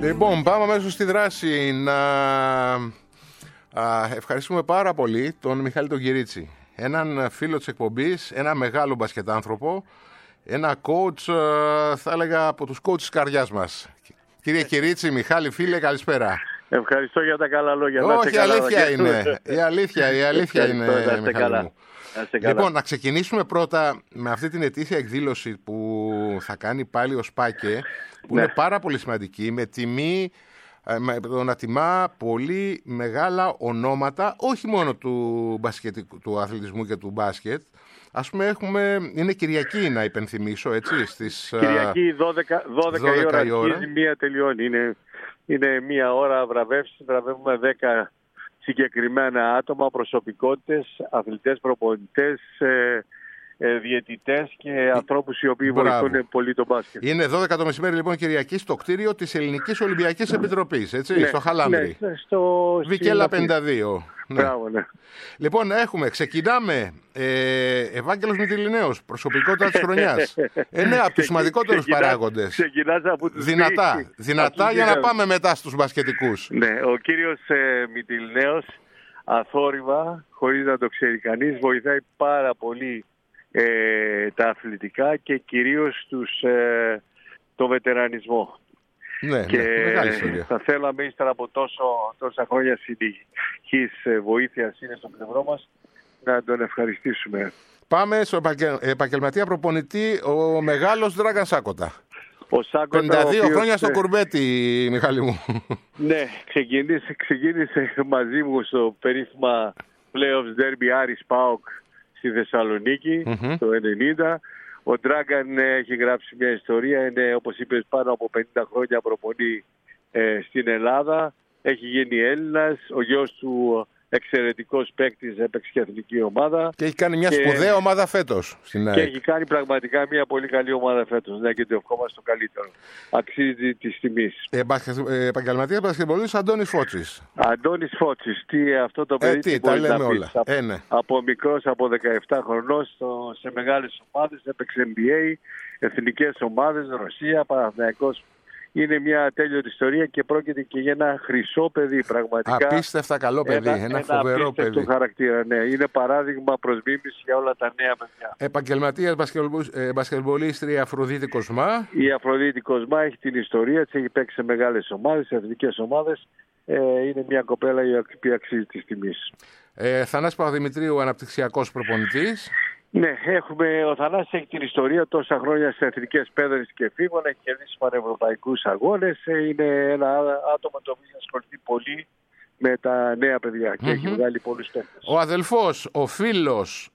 Λοιπόν, πάμε αμέσως στη δράση. Να α, ευχαριστούμε πάρα πολύ τον Μιχάλη τον Κυρίτσι. Έναν φίλο της εκπομπής, ένα μεγάλο μπασκετάνθρωπο, ένα coach, θα έλεγα από τους coach της καρδιάς μας. Κύριε Κυρίτσι, Μιχάλη, φίλε, καλησπέρα. Ευχαριστώ για τα καλά λόγια. Όχι, η αλήθεια είναι. Η αλήθεια, η αλήθεια είναι, Μιχάλη μου. Λοιπόν, να ξεκινήσουμε πρώτα με αυτή την ετήσια εκδήλωση που θα κάνει πάλι ο Σπάκε, που ναι. είναι πάρα πολύ σημαντική, με τιμή, με το να τιμά πολύ μεγάλα ονόματα, όχι μόνο του, του αθλητισμού και του μπάσκετ. Ας πούμε, έχουμε, είναι Κυριακή, να υπενθυμίσω, έτσι, στις... Κυριακή δώδεκα, δώδεκα, δώδεκα η ώρα, αρχίζει, μία τελειώνει. Είναι, είναι μία ώρα βραβεύσεις, βραβεύουμε δέκα συγκεκριμένα άτομα, προσωπικότητες, αθλητές, προπονητές, ε, ε, διαιτητές και ανθρώπους οι οποίοι Μπράβο. βοηθούν πολύ τον μπάσκετ. Είναι δώδεκα το μεσημέρι λοιπόν Κυριακή στο κτίριο της Ελληνικής Ολυμπιακής Επιτροπής, έτσι, ναι, στο Χαλάνδρι. Ναι, στο... Βικέλα πενήντα δύο. Ναι. Μπράβο, ναι. Λοιπόν, έχουμε, ξεκινάμε ε, Ευάγγελος Μητυλινέος, προσωπικότητα της χρονιάς. Ε, ναι, από τους σημαντικότερους παράγοντες. Ξεκινάς από τους Δυνατά, δύο. δυνατά για να πάμε μετά στους μπασκετικούς. Ναι, ο κύριος ε, Μητυλινέος αθόρυβα, χωρίς να το ξέρει κανείς, βοηθάει πάρα πολύ ε, τα αθλητικά και κυρίως τους, ε, το βετερανισμό. Ναι, και ναι, μεγάλη ιστορία. Θα θέλαμε ύστερα από τόσο, τόσα χρόνια συνεχής βοήθειας είναι στο πλευρό μας να τον ευχαριστήσουμε. Πάμε στο επαγγελματία προπονητή, ο μεγάλος Ντράγκαν Σάκοτα. Ο Σάκοτα, πενήντα δύο οποίος, χρόνια στο κουρμπέτι, Μιχάλη μου. Ναι, ξεκίνησε, ξεκίνησε μαζί μου στο περίφημα Playoffs Derby Άρης ΠΑΟΚ στη Θεσσαλονίκη mm-hmm. το ενενήντα. Ο Ντράγκαν έχει γράψει μια ιστορία, είναι όπως είπες πάνω από πενήντα χρόνια προπονεί ε, στην Ελλάδα. Έχει γίνει Έλληνας, ο γιος του εξαιρετικός παίκτης, έπαιξε και εθνική ομάδα. Και έχει κάνει μια και... σπουδαία ομάδα φέτος στην ΑΕΚ. Και έχει κάνει πραγματικά μια πολύ καλή ομάδα φέτος. Ναι, και το ευχόμαστε το καλύτερο. Αξίζει τη τιμή. Ε, ε, Επαγγελματίας μπασκετμπολίστας Αντώνης Φώτσης. Αντώνης Φώτσης. Τι αυτό το παιδί ε, τι, τα λέμε όλα. Από, ε, ναι. από μικρός, από δεκαεπτά χρονών, στο, σε μεγάλες ομάδες, έπαιξε N B A, εθνικές ομάδες, Ρωσία, Παναθηναϊκός. Είναι μια τέλειωτη ιστορία και πρόκειται και για ένα χρυσό παιδί πραγματικά. Απίστευτα καλό παιδί, ένα, ένα, ένα φοβερό παιδί. Του χαρακτήρα, ναι. Είναι παράδειγμα προς μίμηση για όλα τα νέα παιδιά. Επαγγελματίας μπασκετμπολίστρια Αφροδίτη Κοσμά. Η Αφροδίτη Κοσμά έχει την ιστορία της, έχει παίξει σε μεγάλες ομάδες, σε εθνικές ομάδες. Ε, είναι μια κοπέλα η οποία αξίζει της τιμής. Ε, Θανάσης Παπαδημητρίου, αναπτυξιακός προπονητής. Ναι, έχουμε, ο Θανάσης έχει την ιστορία τόσα χρόνια σε εθνικές πέδρες και φύγων, έχει κερδίσει πανευρωπαϊκούς αγώνες, είναι ένα άτομο το οποίο ασχοληθεί πολύ με τα νέα παιδιά και mm-hmm. έχει βγάλει πολλούς παίκτες. Ο αδελφός, ο φίλος,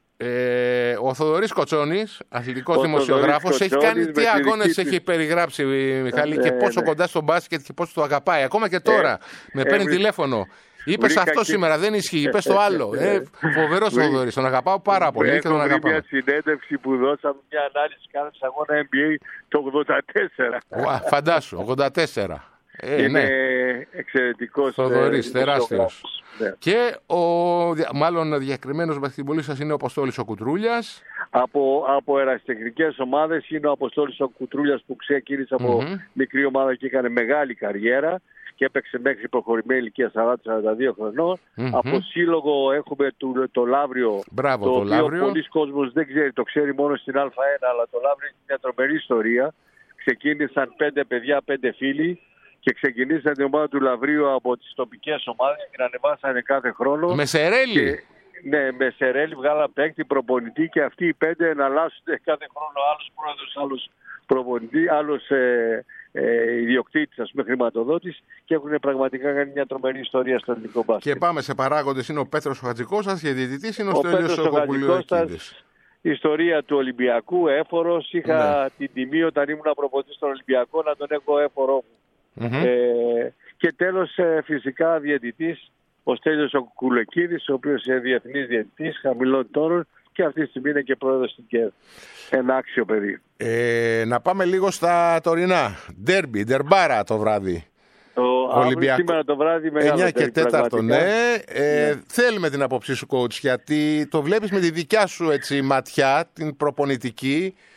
ε, ο Θοδωρής Κοτσόνης, αθλητικός δημοσιογράφος, έχει κάνει τι αγώνες της... έχει περιγράψει, Μιχάλη, ε, και πόσο ναι. κοντά στο μπάσκετ και πόσο το αγαπάει. Ακόμα και τώρα ε, με παίρνει ε, τηλέφωνο. Είπες αυτό και... σήμερα, δεν ισχύει. Είπες το άλλο. Ε, Φοβερός ο Θοδωρής. Τον αγαπάω πάρα πολύ. Έχω και τον αγαπάω. μια συνέντευξη που δώσαμε, μια ανάλυση κάναμε σε αγώνα N B A το ογδόντα τέσσερα. Ουα, φαντάσου, ογδόντα τέσσερα. Ε, είναι ναι. εξαιρετικός. Θοδωρής, τεράστιος. Ναι. Και ο μάλλον διακριμένος μπασκετμπολίστας είναι ο Αποστόλης ο Κουτρούλιας. Από, από ερασιτεχνικές ομάδες είναι ο Αποστόλης ο Κουτρούλιας που ξεκίνησε από mm-hmm. μικρή ομάδα και έκανε μεγάλη καριέρα και έπαιξε μέχρι προχωρημένη ηλικία σαράντα σαράντα δύο χρονών. Mm-hmm. Από σύλλογο έχουμε το, το Λαύριο. Μπράβο, το, το οποίο Λαύριο. Πολλοί κόσμος δεν ξέρει, το ξέρει μόνο στην Α1, αλλά το Λαύριο είναι μια τρομερή ιστορία. Ξεκίνησαν πέντε παιδιά, πέντε φίλοι και ξεκινήσαν την ομάδα του Λαυρίου από τις τοπικές ομάδες και την ανεβάσανε κάθε χρόνο. Με Σερέλη. Και, ναι, με Σερέλη βγάλαν παίκτη, προπονητή και αυτοί οι πέντε εναλλάσσονται κάθε χρόνο. Άλλος πρόεδρος, άλλος προπονητή, άλλος ε, ε, ιδιοκτήτης, ας πούμε, χρηματοδότης και έχουν πραγματικά κάνει μια τρομερή ιστορία στο ελληνικό μπάσκετ. Και πάμε σε παράγοντες. Είναι ο Πέτρος ο Χατζικώστας και διαιτητής είναι ο, ο Στέλιος ο Κοπουλιοεκίδης. Ιστορία του Ολυμπιακού, έφορος. Είχα ναι. την τιμή όταν ήμουν προπονητής στον Ολυμπιακό να τον έχω έφορό μου. Mm-hmm. Ε, και τέλος ε, φυσικά διαιτητής ο Στέλιος ο Κουλεκίδης, ο οποίος είναι διεθνής διαιτητής χαμηλών τόνων και αυτή τη στιγμή είναι και πρόεδρος στην ΚΕΔ. Ένα άξιο παιδί. Ε, να πάμε λίγο στα τωρινά. Ντέρμπι, ντερμπάρα το βράδυ. Το Ολυμπιακό. Σήμερα το βράδυ μεγάλο εννιά και τέταρτο, ναι. Ε, ναι. Θέλουμε την άποψή σου, coach, γιατί το βλέπεις με τη δικιά σου έτσι, ματιά, την προπονητική.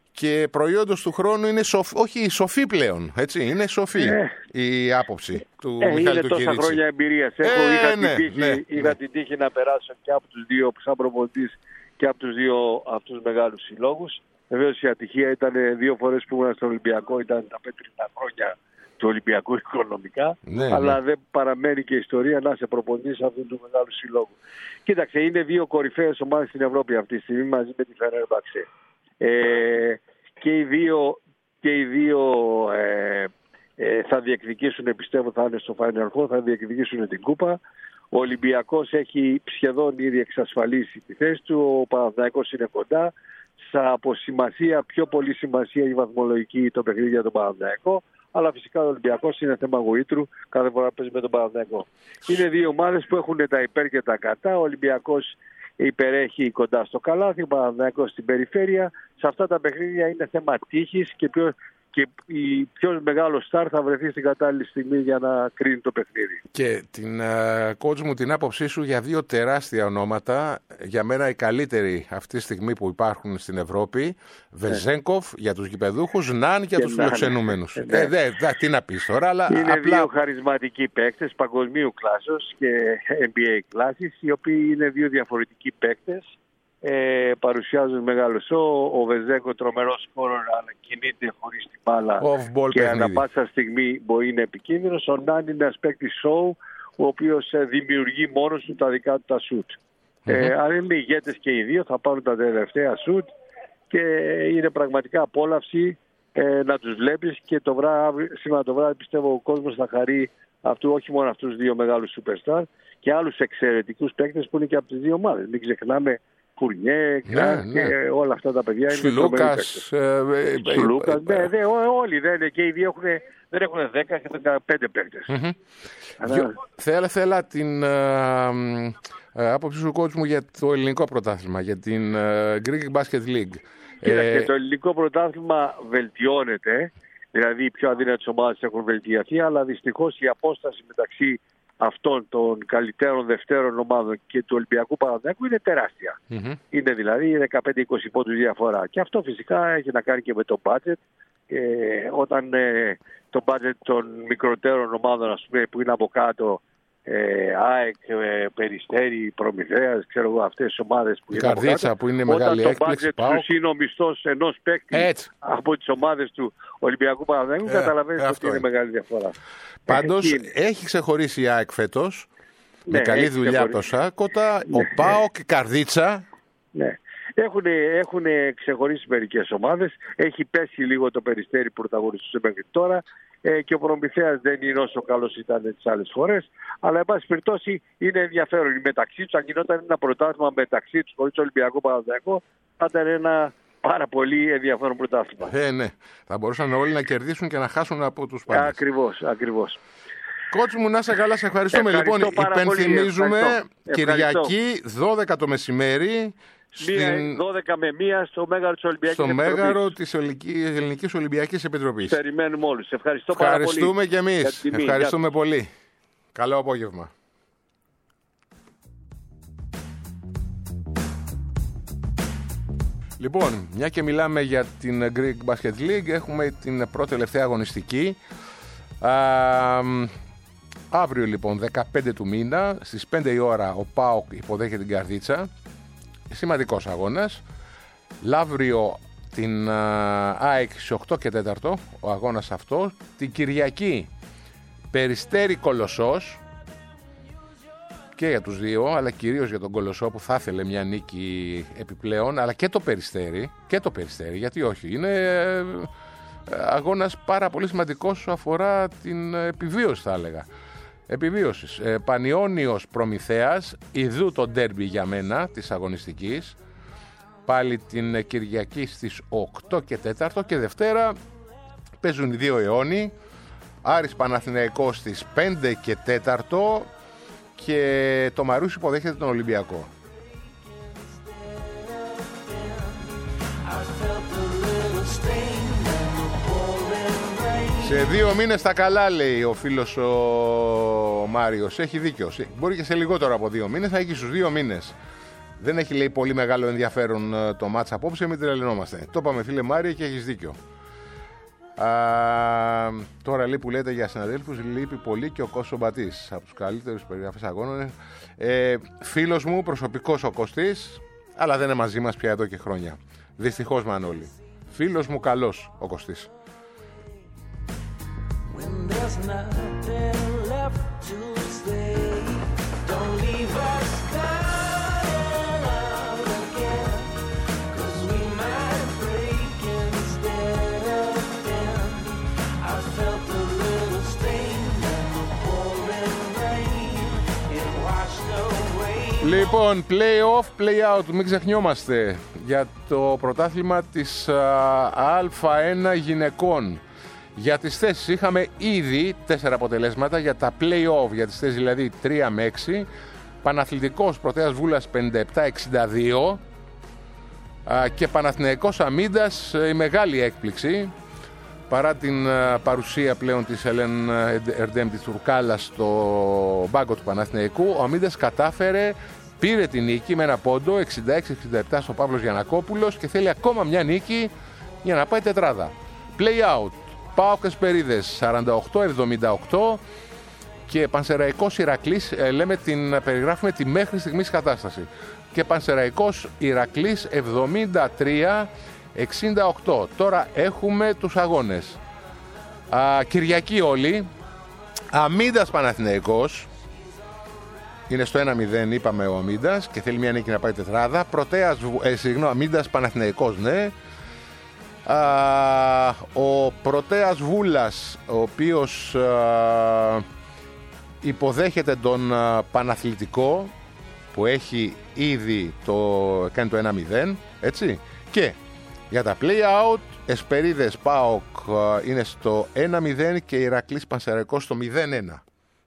και προϊόντος του χρόνου είναι σοφ... όχι σοφή πλέον, έτσι, είναι σοφή ε, η άποψη του ε, Μιχάλη είναι του τόσα Κυρίτσι. χρόνια εμπειρίας. Έχω, ε, είχα, ναι, την τύχη, ναι, είχα ναι. την τύχη να περάσω και από τους δύο σαν προπονητής και από τους δύο αυτούς μεγάλους συλλόγους. Βεβαίως η ατυχία ήταν δύο φορές που ήμουν στον Ολυμπιακό, ήταν τα πέτρινα χρόνια του Ολυμπιακού οικονομικά, ναι, αλλά ναι. δεν παραμένει και η ιστορία να σε προπονητής αυτού του μεγάλου συλλόγου. Κοίταξε, είναι δύο κορυφαίες ομάδες στην Ευρώπη αυτή τη στιγμή μαζί με τη Φενέρμπαξε. Ε, και οι δύο, και οι δύο ε, ε, θα διεκδικήσουν, πιστεύω θα είναι στο Final Four, θα διεκδικήσουν την κούπα. Ο Ολυμπιακός έχει σχεδόν ήδη εξασφαλίσει τη θέση του, ο Παναθηναϊκός είναι κοντά. Από σημασία, πιο πολύ σημασία η βαθμολογική το παιχνίδι για τον Παναθηναϊκό, αλλά φυσικά ο Ολυμπιακός είναι θέμα γοήτρου κάθε φορά παίζει με τον Παναθηναϊκό. Είναι δύο ομάδες που έχουν τα υπέρ και τα κατά. Ο Ολυμπιακός υπερέχει κοντά στο καλάθι, ο Παναθηναϊκός στην περιφέρεια. Σε αυτά τα παιχνίδια είναι θέμα τύχης και ποιο, και η πιο μεγάλο στάρ θα βρεθεί στην κατάλληλη στιγμή για να κρίνει το παιχνίδι. Και την uh, coach μου την άποψή σου για δύο τεράστια ονόματα, για μένα οι καλύτεροι αυτή τη στιγμή που υπάρχουν στην Ευρώπη, Βεζένκοφ για τους γηπεδούχους, Ναν για και τους φιλοξενούμενους. Ε, ε, δε, δε, τι να πεις τώρα, αλλά είναι απλά... δύο χαρισματικοί παίκτες παγκοσμίου κλάσσος και N B A κλάσης, οι οποίοι είναι δύο διαφορετικοί παίκτες. Ε, παρουσιάζουν μεγάλο σοου. Ο Βεζέγκο τρομερός σκόρερ, αλλά κινείται χωρίς την μπάλα και ανά πάσα στιγμή μπορεί να είναι επικίνδυνος. Ο Νάν είναι ένας παίκτης σοου, ο οποίος δημιουργεί μόνος του τα δικά του τα σουτ. Mm-hmm. Ε, αν είναι ηγέτες και οι δύο θα πάρουν τα τελευταία σουτ και είναι πραγματικά απόλαυση ε, να τους βλέπεις και το βράδυ, σήμερα το βράδυ πιστεύω ο κόσμος θα χαρεί αυτού, όχι μόνο αυτούς δύο μεγάλους superstar και άλλους εξαιρετικούς παίκτες που είναι και από τις δύο ομάδες. Μην ξεχνάμε Φουρνιέ, ναι, ναι. και όλα αυτά τα παιδιά είναι Σουλούκας, ε, ε, Σουλούκας, ε, ναι, ναι, όλοι δεν, και οι δύο έχουν, δεν έχουν δέκα και δεκαπέντε παίκτες. Mm-hmm. Αλλά... Θέλα, θέλα την uh, uh, άποψη σου coach μου για το ελληνικό πρωτάθλημα, για την uh, Greek Basket League. Κοίταξε, ε... το ελληνικό πρωτάθλημα βελτιώνεται, δηλαδή οι πιο αδύνατες ομάδες έχουν βελτιωθεί, αλλά δυστυχώς η απόσταση μεταξύ αυτών των καλύτερων δευτέρων ομάδων και του Ολυμπιακού Παναθηναϊκού είναι τεράστια. Mm-hmm. Είναι δηλαδή δεκαπέντε είκοσι πόντους διαφορά. Και αυτό φυσικά έχει να κάνει και με το budget. Ε, όταν ε, το budget των μικρότερων ομάδων, ας πούμε, που είναι από κάτω, ε, ΑΕΚ, ε, Περιστέρι, Προμηθέας, ξέρω εγώ, αυτές τις ομάδες που η είναι Καρδίτσα, από κάτω, που είναι μεγάλη έκπληξη, όταν το budget τους είναι ο μισθός ενός παίκτη έτσι από τις ομάδες του Ολυμπιακού Παναθηναϊκού, ε, καταλαβαίνεις ότι είναι, είναι μεγάλη διαφορά. Πάντως έχει, έχει ξεχωρίσει η ΑΕΚ φέτος, ναι, με καλή δουλειά από το Σάκοτα, ναι, ο ΠΑΟΚ και η Καρδίτσα. Ναι. Έχουν, έχουν ξεχωρίσει μερικές ομάδες. Έχει πέσει λίγο το Περιστέρι που πρωταγωνιστούσε μέχρι τώρα ε, και ο Προμηθέας δεν είναι όσο καλός ήταν τις άλλες φορές. Αλλά εν πάση περιπτώσει είναι ενδιαφέρον. Μεταξύ τους, αν γινόταν ένα πρωτάθλημα μεταξύ τους χωρίς Ολυμπιακό Παναθηναϊκό, θα ήταν ένα πάρα πολύ ενδιαφέρον πρωτάθλημα. Ε, ναι. Θα μπορούσαν όλοι να κερδίσουν και να χάσουν από τους πάντες. Ακριβώς, ακριβώς. Κότσι μου, να είσαι καλά, σε ευχαριστούμε. Ευχαριστώ λοιπόν, υπενθυμίζουμε ευχαριστώ. Κυριακή δώδεκα το μεσημέρι. Στην... δώδεκα με μία στο Μέγαρο της Ολυμπιακής στο Επιτροπής. Στο Μέγαρο της Ελληνικής Ολυμπιακής Επιτροπής. Περιμένουμε όλους. Ευχαριστώ πάρα πολύ. Ευχαριστούμε και εμείς. Ευχαριστούμε για... πολύ. Καλό απόγευμα. Λοιπόν, μια και μιλάμε για την Greek Basket League, έχουμε την πρώτη τελευταία αγωνιστική. Α, αύριο λοιπόν, δεκαπέντε του μήνα, στις πέντε η ώρα, ο ΠΑΟΚ υποδέχεται την Καρδίτσα. Σημαντικός αγώνας. Λαύριο την uh, ΑΕΚ στις οκτώ και τέσσερα ο αγώνας αυτό. Την Κυριακή Περιστέρι Κολοσσός και για τους δύο, αλλά κυρίως για τον Κολοσσό που θα ήθελε μια νίκη επιπλέον, αλλά και το Περιστέρι, και το Περιστέρι, γιατί όχι, είναι ε, αγώνας πάρα πολύ σημαντικός όσο αφορά την επιβίωση, θα έλεγα. Επιβίωσης. Ε, Πανιώνιος Προμηθέας, ιδού το ντέρμπι για μένα της αγωνιστικής, πάλι την Κυριακή στις οκτώ και τέσσερα και Δευτέρα παίζουν οι δύο αιώνιοι, Άρης Παναθηναϊκός στις πέντε και τέσσερα και το Μαρούσι υποδέχεται τον Ολυμπιακό. Σε δύο μήνες τα καλά, λέει ο φίλος ο Μάριος. Έχει δίκιο. Μπορεί και σε λιγότερο από δύο μήνες, θα έχει στους δύο μήνες Δεν έχει, λέει, πολύ μεγάλο ενδιαφέρον το μάτς απόψε, μην τρελαινόμαστε. Το είπαμε, φίλε Μάρια, και έχεις δίκιο. Α, τώρα, λέει, που λέτε για συναδέλφους, λείπει πολύ και ο Κώστος Μπατής, από τους καλύτερους περιγραφές αγώνων. Ε, φίλος μου, προσωπικός ο Κωστής, αλλά δεν είναι μαζί μας πια εδώ και χρόνια. Δυστυχώς, Μανώλη. Φίλος μου καλός ο Κωστής. Λοιπόν, play-off, play-out, μην ξεχνιόμαστε για το πρωτάθλημα της Α1 γυναικών. Για τις θέσεις είχαμε ήδη τέσσερα αποτελέσματα για τα play-off, για τις θέσεις δηλαδή τρία με έξι. Παναθλητικός Πρωτέας Βούλας πενήντα επτά εξήντα δύο και Παναθηναϊκός Αμίντας, η μεγάλη έκπληξη. Παρά την παρουσία πλέον της Ελέν Ερντέμ της Τουρκάλας στο μπάγκο του Παναθηναϊκού, ο Αμίντας κατάφερε, πήρε την νίκη με ένα πόντο, εξήντα έξι εξήντα επτά στο Παύλος Γιαννακόπουλος, και θέλει ακόμα μια νίκη για να πάει τετράδα. Play out, ΠΑΟΚ Εσπερίδες σαράντα οκτώ εβδομήντα οκτώ και Πανσεραϊκός Ηρακλής, ε, λέμε την, περιγράφουμε τη μέχρι στιγμής κατάσταση. Και Πανσεραϊκός Ηρακλής εβδομήντα τρία εξήντα οκτώ. Τώρα έχουμε τους αγώνες. Α, Κυριακή όλοι. Αμίντας Παναθηναϊκός. Είναι στο ένα μηδέν, είπαμε, ο Αμίντας και θέλει μια νίκη να πάει τετράδα. Πρωτέας, ε, συγγνώμη, Αμίντας Παναθηναϊκός, ναι. Α, ο Πρωτέας Βούλας, ο οποίος α, υποδέχεται τον α, Παναθλητικό, που έχει ήδη το, κάνει το ένα μηδέν, έτσι. Και για τα play-out, Εσπερίδες ΠΑΟΚ είναι στο ένα μηδέν και Ηρακλής Πανσεραϊκός στο μηδέν ένα.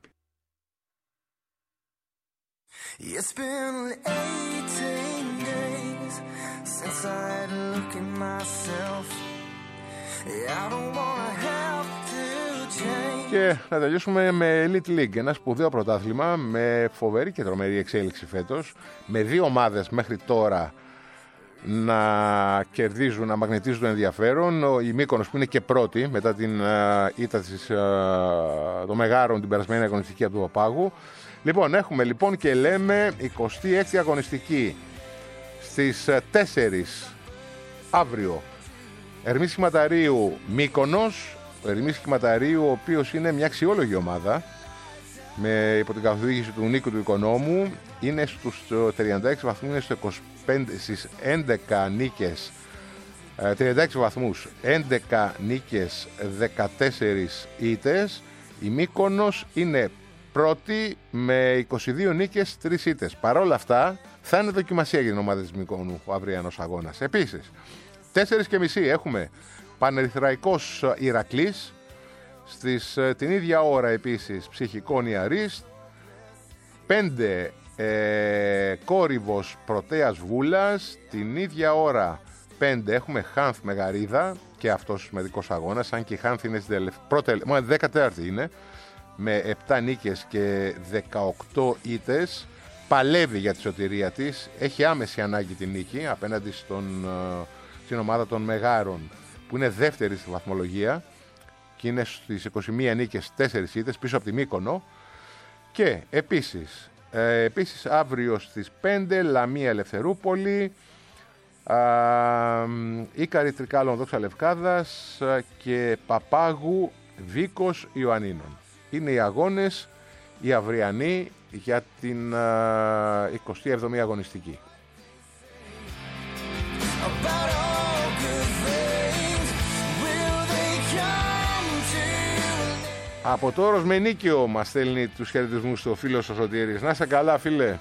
It's been eighteen days since I had a look at myself. I don't wanna have to change. Και να τελειώσουμε με Elite League, ένα σπουδαίο πρωτάθλημα με φοβερή και τρομερή εξέλιξη φέτος, με δύο ομάδες μέχρι τώρα να κερδίζουν, να μαγνητίζουν το ενδιαφέρον. Η Μύκονος, που είναι και πρώτη μετά την ήττα της των Μεγάρων την περασμένη αγωνιστική από του Παπάγου. Λοιπόν, έχουμε λοιπόν και λέμε εικοστή έκτη αγωνιστική στις τέσσερις αύριο. Ερμής Σχηματαρίου Μύκονος. Ο Ερμής Σχηματαρίου, ο οποίος είναι μια αξιόλογη ομάδα, με υπό την καθοδήγηση του Νίκου του Οικονόμου, είναι στους τριάντα έξι βαθμούς, είναι στο είκοσι πέντε, στις έντεκα νίκες, τριάντα έξι βαθμούς, έντεκα νίκες, δεκατέσσερις ήττες. Η Μύκονος είναι πρώτη με είκοσι δύο νίκες, τρεις ήττες. Παρ' όλα αυτά θα είναι δοκιμασία για την ομάδα της Μυκόνου ο αυριανός αγώνας. Επίσης, τέσσερις και μισή έχουμε Πανερυθραϊκός Ηρακλής. Στις, την ίδια ώρα επίσης Ψυχικών Ιαρίστ. πέντε ε, Κόρυβος Πρωτέας Βούλας. Την ίδια ώρα πέντε έχουμε Χάνθ Μεγαρίδα, και αυτός σημαντικός αγώνας, αν και η Χάνθ είναι στην τελευταία, δεκατέσσερις είναι, με επτά νίκες και δεκαοκτώ ήττες. Παλεύει για τη σωτηρία της, έχει άμεση ανάγκη την νίκη απέναντι στον, στην ομάδα των Μεγάρων, που είναι δεύτερη στη βαθμολογία και είναι στις είκοσι μία νίκες, τέσσερις ήττες, πίσω από τη Μύκονο. Και επίσης, ε, επίσης αύριο στις πέντε Λαμία Ελευθερούπολη, Ίκαρη Τρικάλων Δόξα Λευκάδας και Παπάγου Βίκος Ιωαννίνων. Είναι οι αγώνες οι αυριανοί για την εικοστή έβδομη αγωνιστική. Από το Όρος Μενίκιο μας στέλνει τους χαιρετισμούς στο φίλο ο Σωτήρης. Να είσαι καλά, φίλε.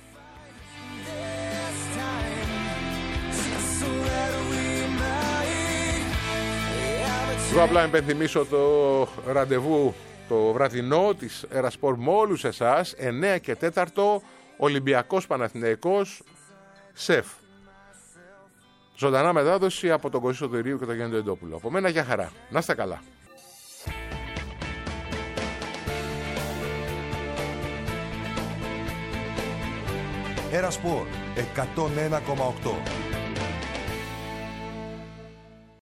Εγώ απλά υπενθυμίσω το ραντεβού το βραδινό της Ερασπορ με όλους εσάς, εννέα και τέταρτο, Ολυμπιακός Παναθηναϊκός ΣΕΦ. Ζωντανά μετάδοση από τον Κωστή Σωτηρίου και τον Γιάννη Εντόπουλο. Από μένα, για χαρά. Να είστε καλά. Era Sport εκατόν ένα κόμμα οκτώ.